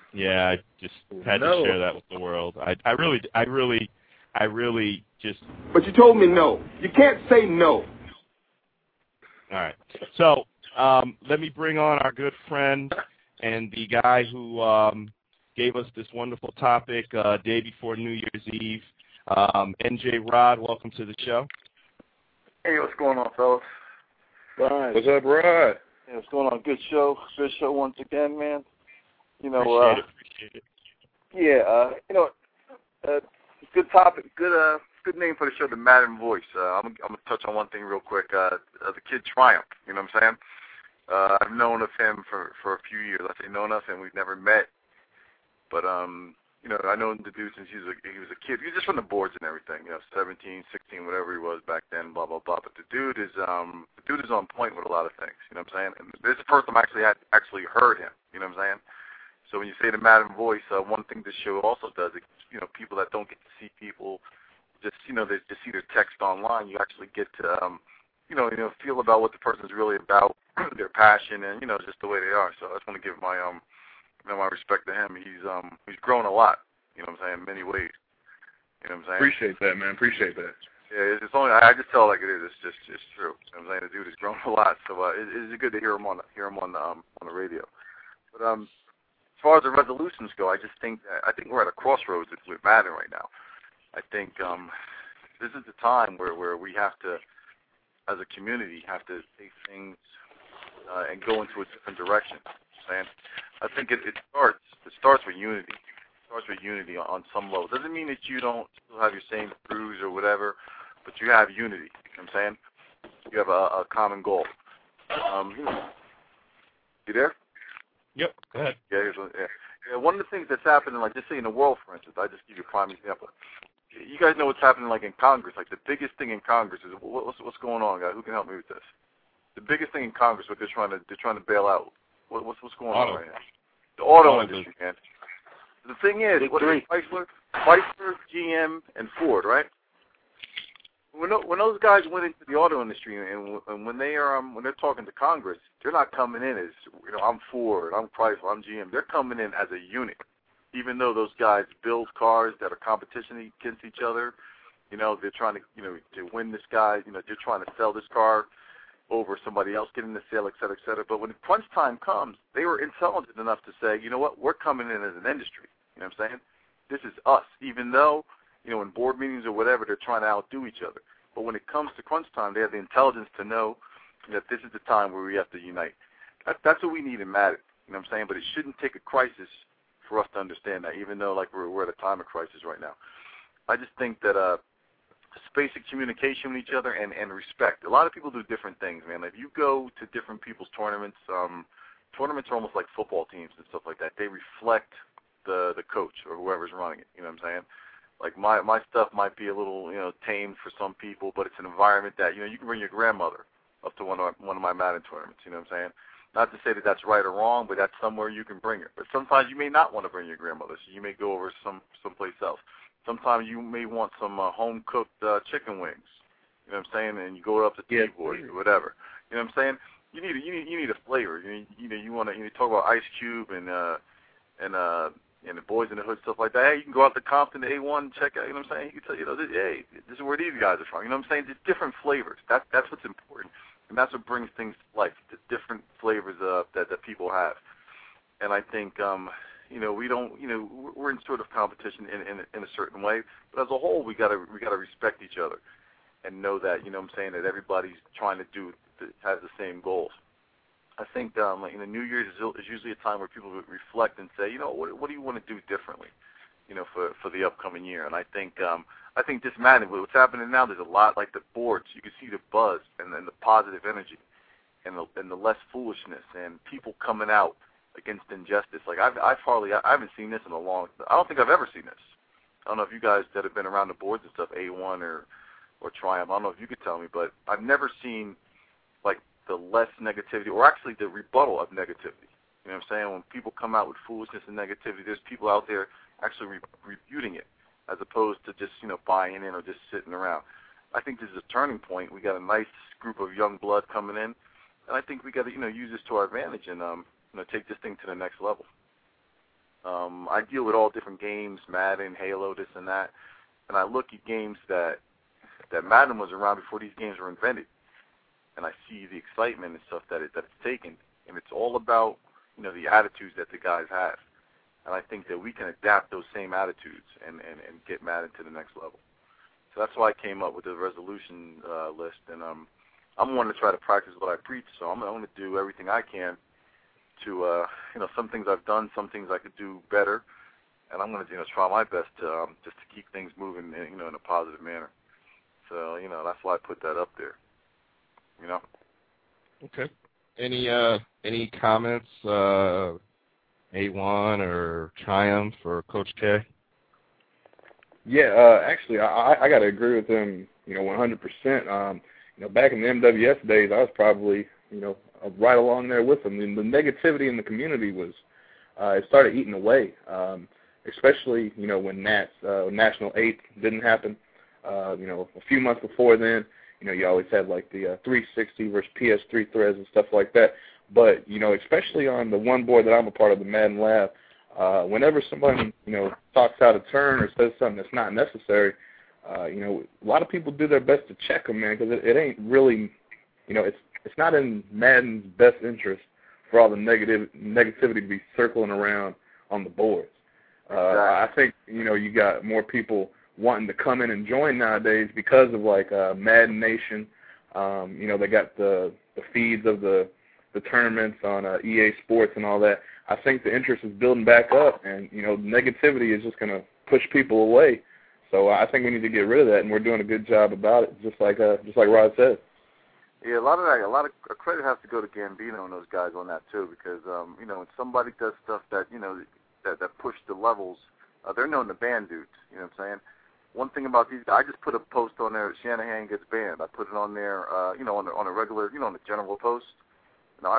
Yeah, I just had to share that with the world. I really just. But you told me no. You can't say no. All right. So let me bring on our good friend and the guy who gave us this wonderful topic day before New Year's Eve. NJ Rod, welcome to the show. Hey, what's going on, fellas? Rod. What's up, Rod? Hey, what's going on? Good show. Good show once again, man. You know, appreciate it. Yeah, good topic, good name for the show, the Madden Voice. I'm gonna touch on one thing real quick. The kid Triumph, you know what I'm saying? I've known of him for a few years. I say known of him, we've never met, but you know, I know the dude since he was a kid. He was just from the boards and everything, you know, 17, 16, whatever he was back then, blah blah blah. But the dude is on point with a lot of things, you know what I'm saying? And this is the first time I actually heard him, you know what I'm saying? So when you say the Madden Voice, one thing this show also does, it, you know, people that don't get to see people, just, you know, they just see their text online, you actually get to, you know, feel about what the person's really about, their passion, and, you know, just the way they are. So I just want to give my, you know, my respect to him. He's grown a lot, you know what I'm saying, in many ways. You know what I'm saying? Appreciate that, man. Appreciate that. Yeah, it's only, I just tell it like it is. It's true. You know what I'm saying? The dude has grown a lot, so it's good to hear him on the radio. But as far as the resolutions go, I think we're at a crossroads with Madden right now. I think this is the time where we have to, as a community, have to take things and go into a different direction. You know, I think it starts with unity. It starts with unity on some level. Doesn't mean that you don't still have your same crews or whatever, but you have unity. You know what I'm saying? You have a common goal. You there? Yep, go ahead. Yeah, one of the things that's happening, like just say in the world, for instance, I just give you a prime example. You guys know what's happening, like in Congress. Like the biggest thing in Congress is what's going on, guys. Who can help me with this? The biggest thing in Congress, what they're trying to bail out. What's going on right now? The auto industry, man. The thing is, what is Chrysler, GM, and Ford, right? When those guys went into the auto industry and when they're talking to Congress, they're not coming in as, you know, I'm Ford, I'm Chrysler, I'm GM. They're coming in as a unit, even though those guys build cars that are competition against each other. You know, they're trying to, you know, to win this guy. You know, they're trying to sell this car over somebody else, getting the sale, et cetera, et cetera. But when crunch time comes, they were intelligent enough to say, you know what, we're coming in as an industry. You know what I'm saying? This is us, even though, you know, in board meetings or whatever, they're trying to outdo each other. But when it comes to crunch time, they have the intelligence to know that this is the time where we have to unite. That's what we need in Madden, you know what I'm saying? But it shouldn't take a crisis for us to understand that, even though, like, we're at a time of crisis right now. I just think that basic communication with each other and respect. A lot of people do different things, man. If you go to different people's tournaments, tournaments are almost like football teams and stuff like that. They reflect the coach or whoever's running it, you know what I'm saying? Like my stuff might be a little, you know, tame for some people, but it's an environment that, you know, you can bring your grandmother up to one of my Madden tournaments, you know what I'm saying? Not to say that that's right or wrong, but that's somewhere you can bring her. But sometimes you may not want to bring your grandmother, so you may go over someplace else. Sometimes you may want some home-cooked chicken wings, you know what I'm saying? And you go up to T-Boys or whatever. You know what I'm saying? You need a flavor. You want to talk about Ice Cube and the Boys in the Hood, stuff like that. Hey, you can go out to Compton, to A1, and check out. You know what I'm saying? You can tell, you know, hey, this is where these guys are from. You know what I'm saying? Just different flavors. That's what's important, and that's what brings things to life. The different flavors that people have, and I think you know, we don't, you know, we're in sort of competition in a certain way, but as a whole, we gotta respect each other and know that, you know what I'm saying, that everybody's trying to has the same goals. I think like, you know, New Year's is usually a time where people reflect and say, you know, what do you want to do differently, you know, for the upcoming year? And I think this Madden, what's happening now, there's a lot like the boards. You can see the buzz and the positive energy and the less foolishness and people coming out against injustice. Like I haven't seen this in a long. I don't think I've ever seen this. I don't know if you guys that have been around the boards and stuff, A1 or Triumph. I don't know if you could tell me, but I've never seen like the less negativity, or actually the rebuttal of negativity. You know what I'm saying? When people come out with foolishness and negativity, there's people out there actually refuting it, as opposed to just, you know, buying in or just sitting around. I think this is a turning point. We got a nice group of young blood coming in, and I think we got to, you know, use this to our advantage and you know, take this thing to the next level. I deal with all different games, Madden, Halo, this and that, and I look at games that Madden was around before these games were invented, and I see the excitement and stuff that it's taken, and it's all about, you know, the attitudes that the guys have, and I think that we can adapt those same attitudes and get Madden to the next level. So that's why I came up with the resolution list, and I'm wanting to try to practice what I preach, so I'm going to do everything I can to, you know, some things I've done, some things I could do better, and I'm going to, you know, try my best to just to keep things moving, you know, in a positive manner. So, you know, that's why I put that up there, you know. Okay. Any comments, A1 or Triumph or Coach K? Yeah, actually, I got to agree with him, you know, 100%. You know, back in the MWS days, I was probably, you know, right along there with them. And the negativity in the community was, it started eating away, especially, you know, when National 8 didn't happen. You know, a few months before then, you know, you always had like the 360 versus PS3 threads and stuff like that. But, you know, especially on the one board that I'm a part of, the Madden Lab, whenever somebody, you know, talks out of turn or says something that's not necessary, you know, a lot of people do their best to check them, man, because it ain't really, you know, it's not in Madden's best interest for all the negativity to be circling around on the boards. I think, you know, you got more people wanting to come in and join nowadays because of, like, Madden Nation. You know, they got the feeds of the tournaments on EA Sports and all that. I think the interest is building back up, and, you know, negativity is just going to push people away. So I think we need to get rid of that, and we're doing a good job about it, just like Rod said. Yeah, a lot of credit has to go to Gambino and those guys on that too, because you know, when somebody does stuff that, you know, that push the levels, they're known to ban dudes. You know what I'm saying? One thing about these guys, I just put a post on there. Shanahan gets banned. I put it on there, you know, on a regular, you know, on the general post. No,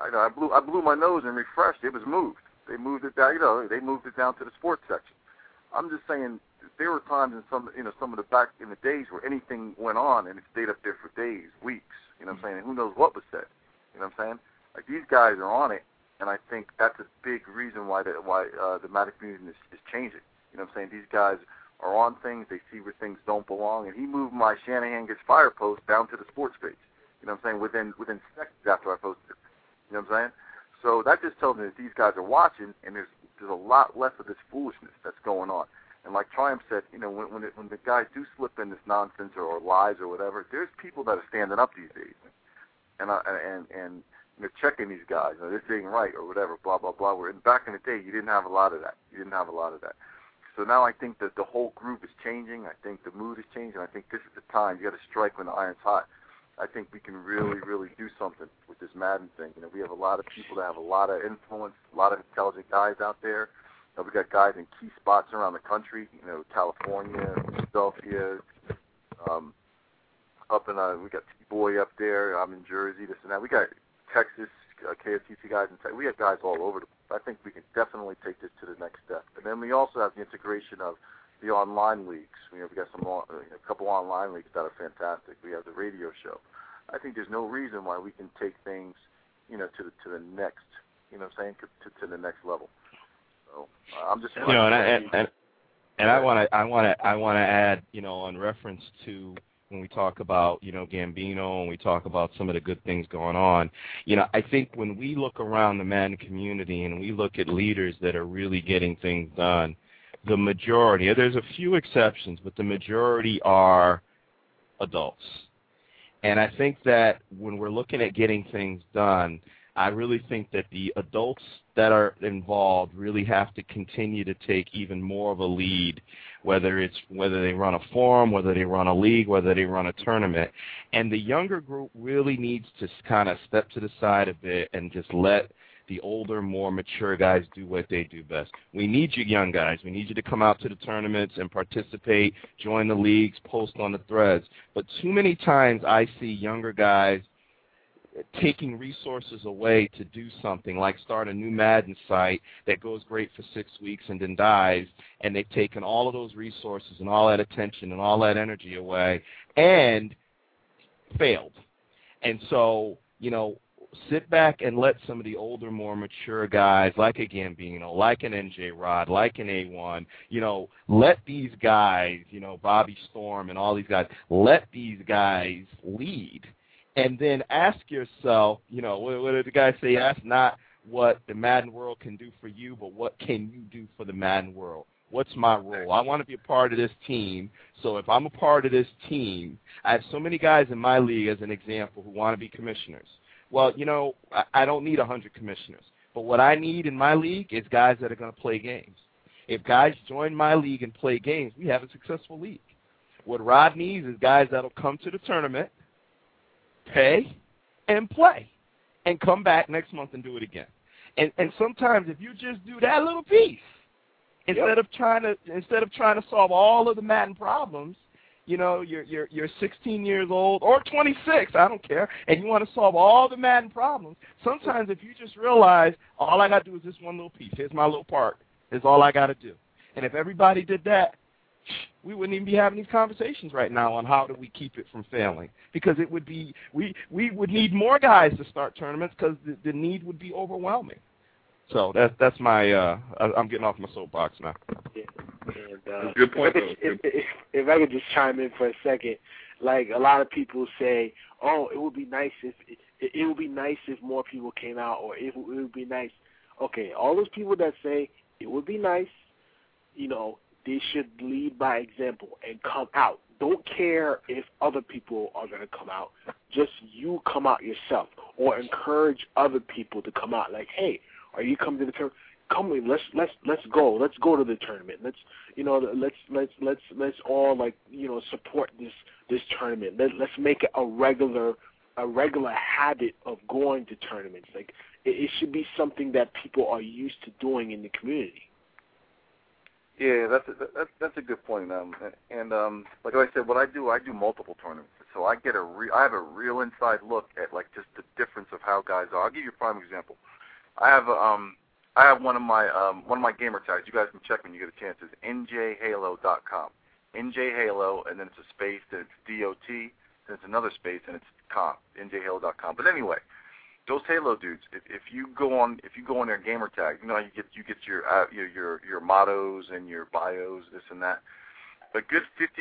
I blew my nose and refreshed. It was moved. They moved it down. You know, they moved it down to the sports section. I'm just saying, there were times in some of the back in the days where anything went on and it stayed up there for days, weeks. You know what I'm saying? And who knows what was said? You know what I'm saying? Like, these guys are on it, and I think that's a big reason why the Madden community is changing. You know what I'm saying? These guys are on things. They see where things don't belong, and he moved my Shanahan gets fired post down to the sports page. You know what I'm saying? Within seconds after I posted it. You know what I'm saying? So that just tells me that these guys are watching, and there's a lot less of this foolishness that's going on. And like Triumph said, you know, when the guys do slip in this nonsense or lies or whatever, there's people that are standing up these days, and they're checking these guys. You know, this ain't right or whatever, blah blah blah. Where back in the day, you didn't have a lot of that. So now I think that the whole group is changing. I think the mood is changing. I think this is the time. You got to strike when the iron's hot. I think we can really, really do something with this Madden thing. You know, we have a lot of people that have a lot of influence, a lot of intelligent guys out there. You know, we got guys in key spots around the country. You know, California, Philadelphia, we got T-Boy up there. I'm in Jersey, this and that. We got Texas, KFTC guys in Texas. We got guys all over. I think we can definitely take this to the next step. And then we also have the integration of the online leagues. You know, we got a couple online leagues that are fantastic. We have the radio show. I think there's no reason why we can take things, you know, to the next, you know what I'm saying, to the next level. So I'm just, you know, and I want to add, you know, on reference to when we talk about, you know, Gambino and we talk about some of the good things going on, you know, I think when we look around the Madden community and we look at leaders that are really getting things done, the majority, there's a few exceptions, but the majority are adults. And I think that when we're looking at getting things done, I really think that the adults that are involved really have to continue to take even more of a lead, whether they run a forum, whether they run a league, whether they run a tournament. And the younger group really needs to kind of step to the side a bit and just let the older, more mature guys do what they do best. We need you young guys. We need you to come out to the tournaments and participate, join the leagues, post on the threads. But too many times I see younger guys taking resources away to do something, like start a new Madden site that goes great for 6 weeks and then dies, and they've taken all of those resources and all that attention and all that energy away and failed. And so, you know, sit back and let some of the older, more mature guys like a Gambino, like an NJ Rod, like an A1, let these guys, Bobby Storm and all these guys, let these guys lead. And then ask yourself, what did the guy say? Ask not what the Madden world can do for you, but what can you do for the Madden world? What's my role? I want to be a part of this team. So if I'm a part of this team, I have so many guys in my league, as an example, who want to be commissioners. Well, I don't need 100 commissioners. But what I need in my league is guys that are going to play games. If guys join my league and play games, we have a successful league. What Rod needs is guys that will come to the tournament, pay, and play, and come back next month and do it again. And sometimes if you just do that little piece, instead of trying to solve all of the Madden problems, you're 16 years old or 26, I don't care, and you want to solve all the Madden problems. Sometimes if you just realize all I got to do is this one little piece, here's my little part, is all I got to do. And if everybody did that, we wouldn't even be having these conversations right now on how do we keep it from failing, because it would be we would need more guys to start tournaments because the need would be overwhelming. So that's my I'm getting off my soapbox now. Yeah. And, good point. If I could just chime in for a second, like a lot of people say, oh, it would be nice if more people came out, or it would be nice. Okay, all those people that say it would be nice, they should lead by example and come out. Don't care if other people are going to come out. Just you come out yourself, or encourage other people to come out. Like, hey, are you coming to the tournament? Come in. Let's go. Let's go to the tournament. Let's all support this tournament. Let's make it a regular habit of going to tournaments. Like it should be something that people are used to doing in the community. Yeah, that's a good point. Like I said, what I do multiple tournaments, so I have a real inside look at just the difference of how guys are. I'll give you a prime example. I have one of my gamer tags. You guys can check when you get a chance. It's njhalo.com. NJHalo, and then it's a space, then it's DOT, then it's another space, and it's com. NJHalo.com. But anyway, those Halo dudes, if you go on their gamer tag, how you get your mottos and your bios, this and that. But good 50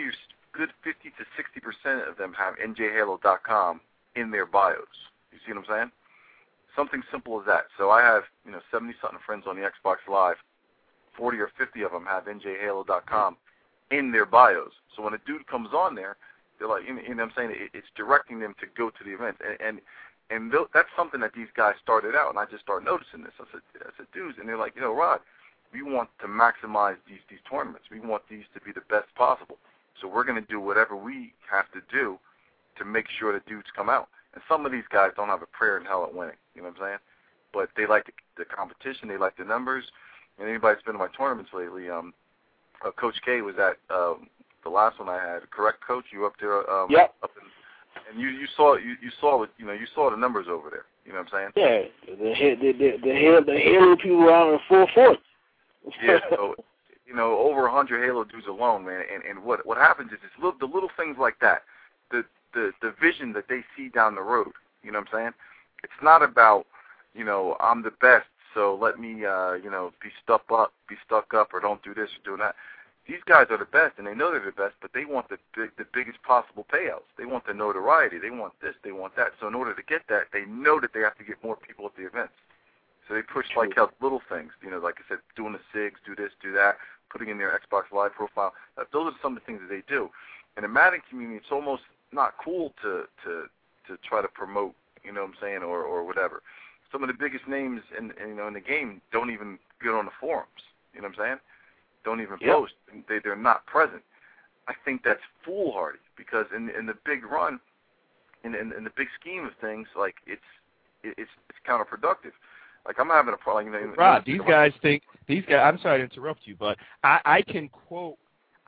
to 60% of them have njhalo.com in their bios. You see what I'm saying? Something simple as that. So I have 70-something friends on the Xbox Live. 40 or 50 of them have njhalo.com in their bios. So when a dude comes on there, they're like, I'm saying, it's directing them to go to the event. And that's something that these guys started out, and I just started noticing this. I said, dudes, and they're like, Rod, we want to maximize these tournaments. We want these to be the best possible. So we're going to do whatever we have to do to make sure that dudes come out. And some of these guys don't have a prayer in hell at winning. You know what I'm saying? But they like the competition. They like the numbers. And anybody that's been to my tournaments lately, Coach K was at the last one I had. Correct, Coach? You were up there? Yep. And you saw the numbers over there. You know what I'm saying? Yeah, the Halo people are out in full force. Yeah, so over 100 Halo dudes alone, man. And what happens is the little things like that, the vision that they see down the road. You know what I'm saying? It's not about I'm the best, so let me be stuck up or don't do this or do that. These guys are the best, and they know they're the best, but they want the biggest possible payouts. They want the notoriety. They want this. They want that. So in order to get that, they know that they have to get more people at the events. So they push little things, like I said, doing the SIGs, do this, do that, putting in their Xbox Live profile. Those are some of the things that they do. In the Madden community, it's almost not cool to try to promote, or whatever. Some of the biggest names in the game don't even get on the forums. You know what I'm saying? Don't even post. They're not present. I think that's foolhardy because in the big run, in the big scheme of things, it's counterproductive. Like I'm having a problem. Rod, these guys. I'm sorry to interrupt you, but I can quote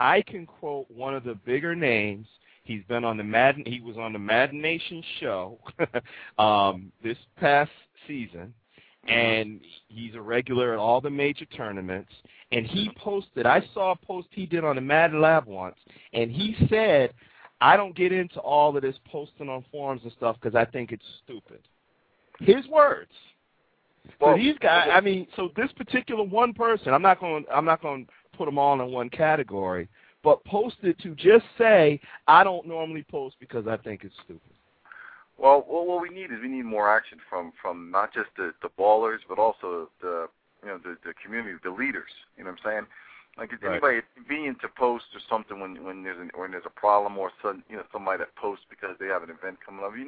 one of the bigger names. He's been on the Madden. He was on the Madden Nation show this past season, and he's a regular at all the major tournaments. And he posted. I saw a post he did on the Madden Lab once, and he said, "I don't get into all of this posting on forums and stuff because I think it's stupid." His words. Well, so these guys, I mean, so this particular one person, I'm not going to put them all in one category, but posted to just say, I don't normally post because I think it's stupid. Well, what we need more action from not just the ballers, but also the community, the leaders. You know what I'm saying? Like, if anybody, it's convenient to post or something when there's a problem, or somebody that posts because they have an event coming up.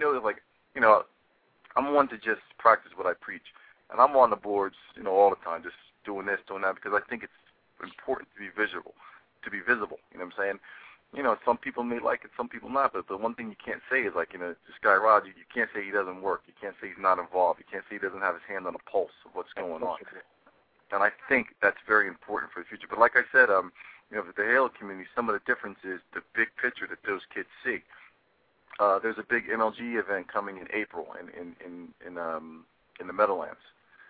I'm one to just practice what I preach, and I'm on the boards, all the time, just doing this, doing that, because I think it's important to be visible. You know what I'm saying? Some people may like it, some people not, but the one thing you can't say is, like, this guy Rod, you can't say he doesn't work. You can't say he's not involved. You can't say he doesn't have his hand on the pulse of what's going on. And I think that's very important for the future. But like I said, with the Halo community, some of the difference is the big picture that those kids see. There's a big MLG event coming in April in the Meadowlands.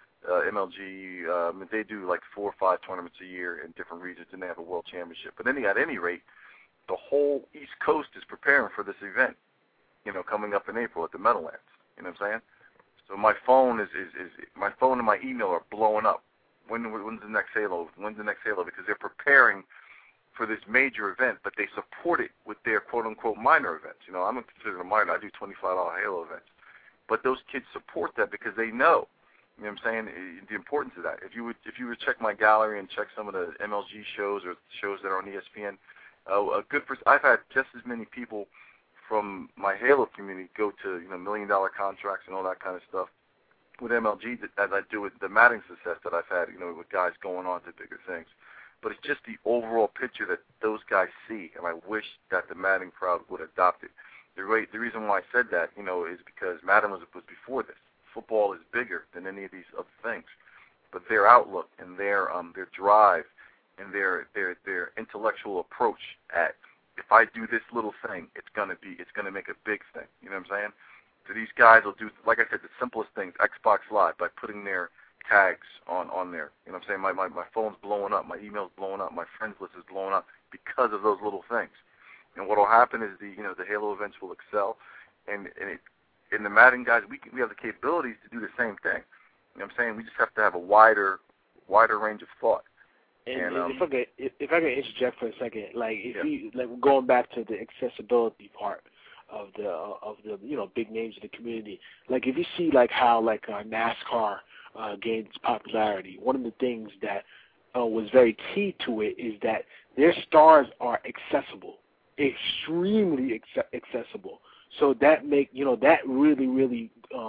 MLG, they do like 4 or 5 tournaments a year in different regions, and they have a world championship. But at any rate, the whole East Coast is preparing for this event, coming up in April at the Meadowlands. You know what I'm saying? So my phone my phone and my email are blowing up. When's the next Halo? Because they're preparing for this major event, but they support it with their quote-unquote minor events. I'm considered a minor. I do $25 Halo events. But those kids support that because they know, you know what I'm saying, the importance of that. If you would check my gallery and check some of the MLG shows or shows that are on ESPN, I've had just as many people from my Halo community go to $1 million contracts and all that kind of stuff with MLG as I do with the Madden success that I've had, with guys going on to bigger things. But it's just the overall picture that those guys see, and I wish that the Madden crowd would adopt it. The reason why I said that, is because Madden was before this. Football is bigger than any of these other things, but their outlook and their drive and their intellectual approach at, if I do this little thing, it's gonna make a big thing. You know what I'm saying? So these guys will do, like I said, the simplest things, Xbox Live, by putting their tags on there. You know what I'm saying? My phone's blowing up, my email's blowing up, my friends list is blowing up because of those little things. And what will happen is the Halo events will excel, and the Madden guys, we have the capabilities to do the same thing. You know what I'm saying? We just have to have a wider range of thought. And if I can interject for a second, going back to the accessibility part of the big names of the community, like if you see how NASCAR gained its popularity, one of the things that was very key to it is that their stars are accessible, extremely accessible. So that that really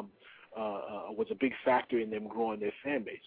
was a big factor in them growing their fan base.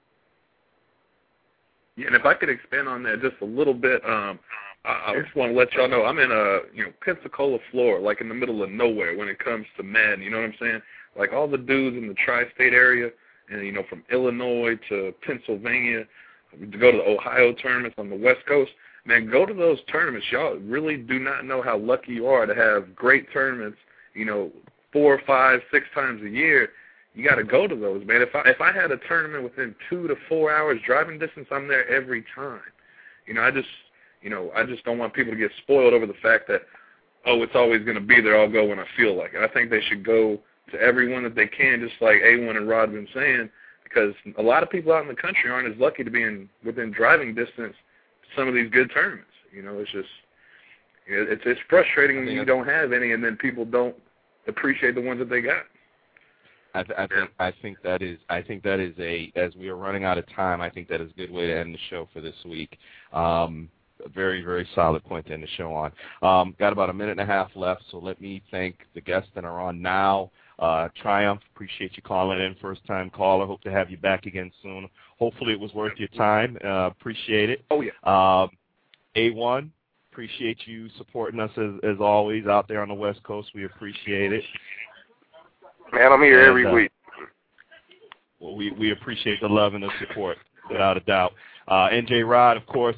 Yeah, and if I could expand on that just a little bit, I just want to let y'all know I'm in Pensacola, Florida, like in the middle of nowhere when it comes to Madden. You know what I'm saying? Like all the dudes in the tri-state area, and from Illinois to Pennsylvania, to go to the Ohio tournaments on the West Coast. Man, go to those tournaments. Y'all really do not know how lucky you are to have great tournaments, 4, 5, 6 times a year. You got to go to those, man. If I had a tournament within 2 to 4 hours driving distance, I'm there every time. I just don't want people to get spoiled over the fact that, it's always going to be there. I'll go when I feel like it. I think they should go to everyone that they can, just like A1 and Rod been saying, because a lot of people out in the country aren't as lucky to be within driving distance to some of these good tournaments. It's just it's frustrating when you don't have any, and then people don't appreciate the ones that they got. I think that is as we are running out of time, I think that is a good way to end the show for this week. A very, very solid point to end the show on. Got about a minute and a half left, so let me thank the guests that are on now. Triumph, appreciate you calling in, first-time caller. Hope to have you back again soon. Hopefully it was worth your time. Appreciate it. Oh, yeah. A1, appreciate you supporting us as always out there on the West Coast. We appreciate it. Man, I'm here every week. Well, we appreciate the love and the support, without a doubt. NJ Rod, of course,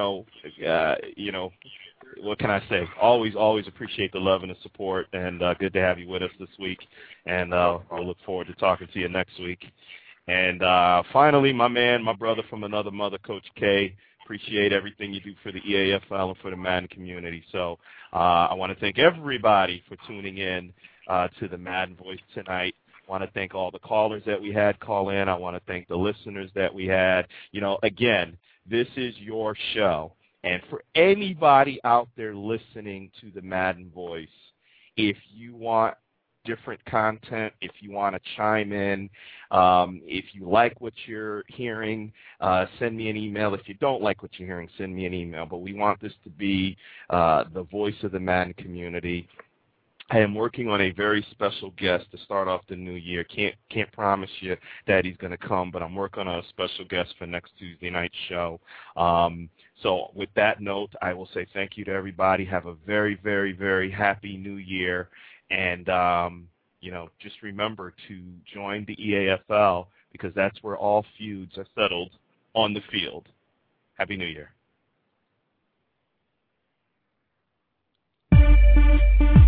what can I say? Always appreciate the love and the support, and good to have you with us this week. And we'll look forward to talking to you next week. And finally, my brother from another mother, Coach K, appreciate everything you do for the EAFL and for the Madden community. So I want to thank everybody for tuning in to the Madden Voice tonight. I want to thank all the callers that we had call in. I want to thank the listeners that we had. Again, this is your show. And for anybody out there listening to the Madden Voice, if you want different content, if you want to chime in, if you like what you're hearing, send me an email. If you don't like what you're hearing, send me an email. But we want this to be the voice of the Madden community. I am working on a very special guest to start off the new year. Can't promise you that he's going to come, but I'm working on a special guest for next Tuesday night's show. So with that note, I will say thank you to everybody. Have a very, very, very happy new year. And, just remember to join the EAFL because that's where all feuds are settled on the field. Happy New Year.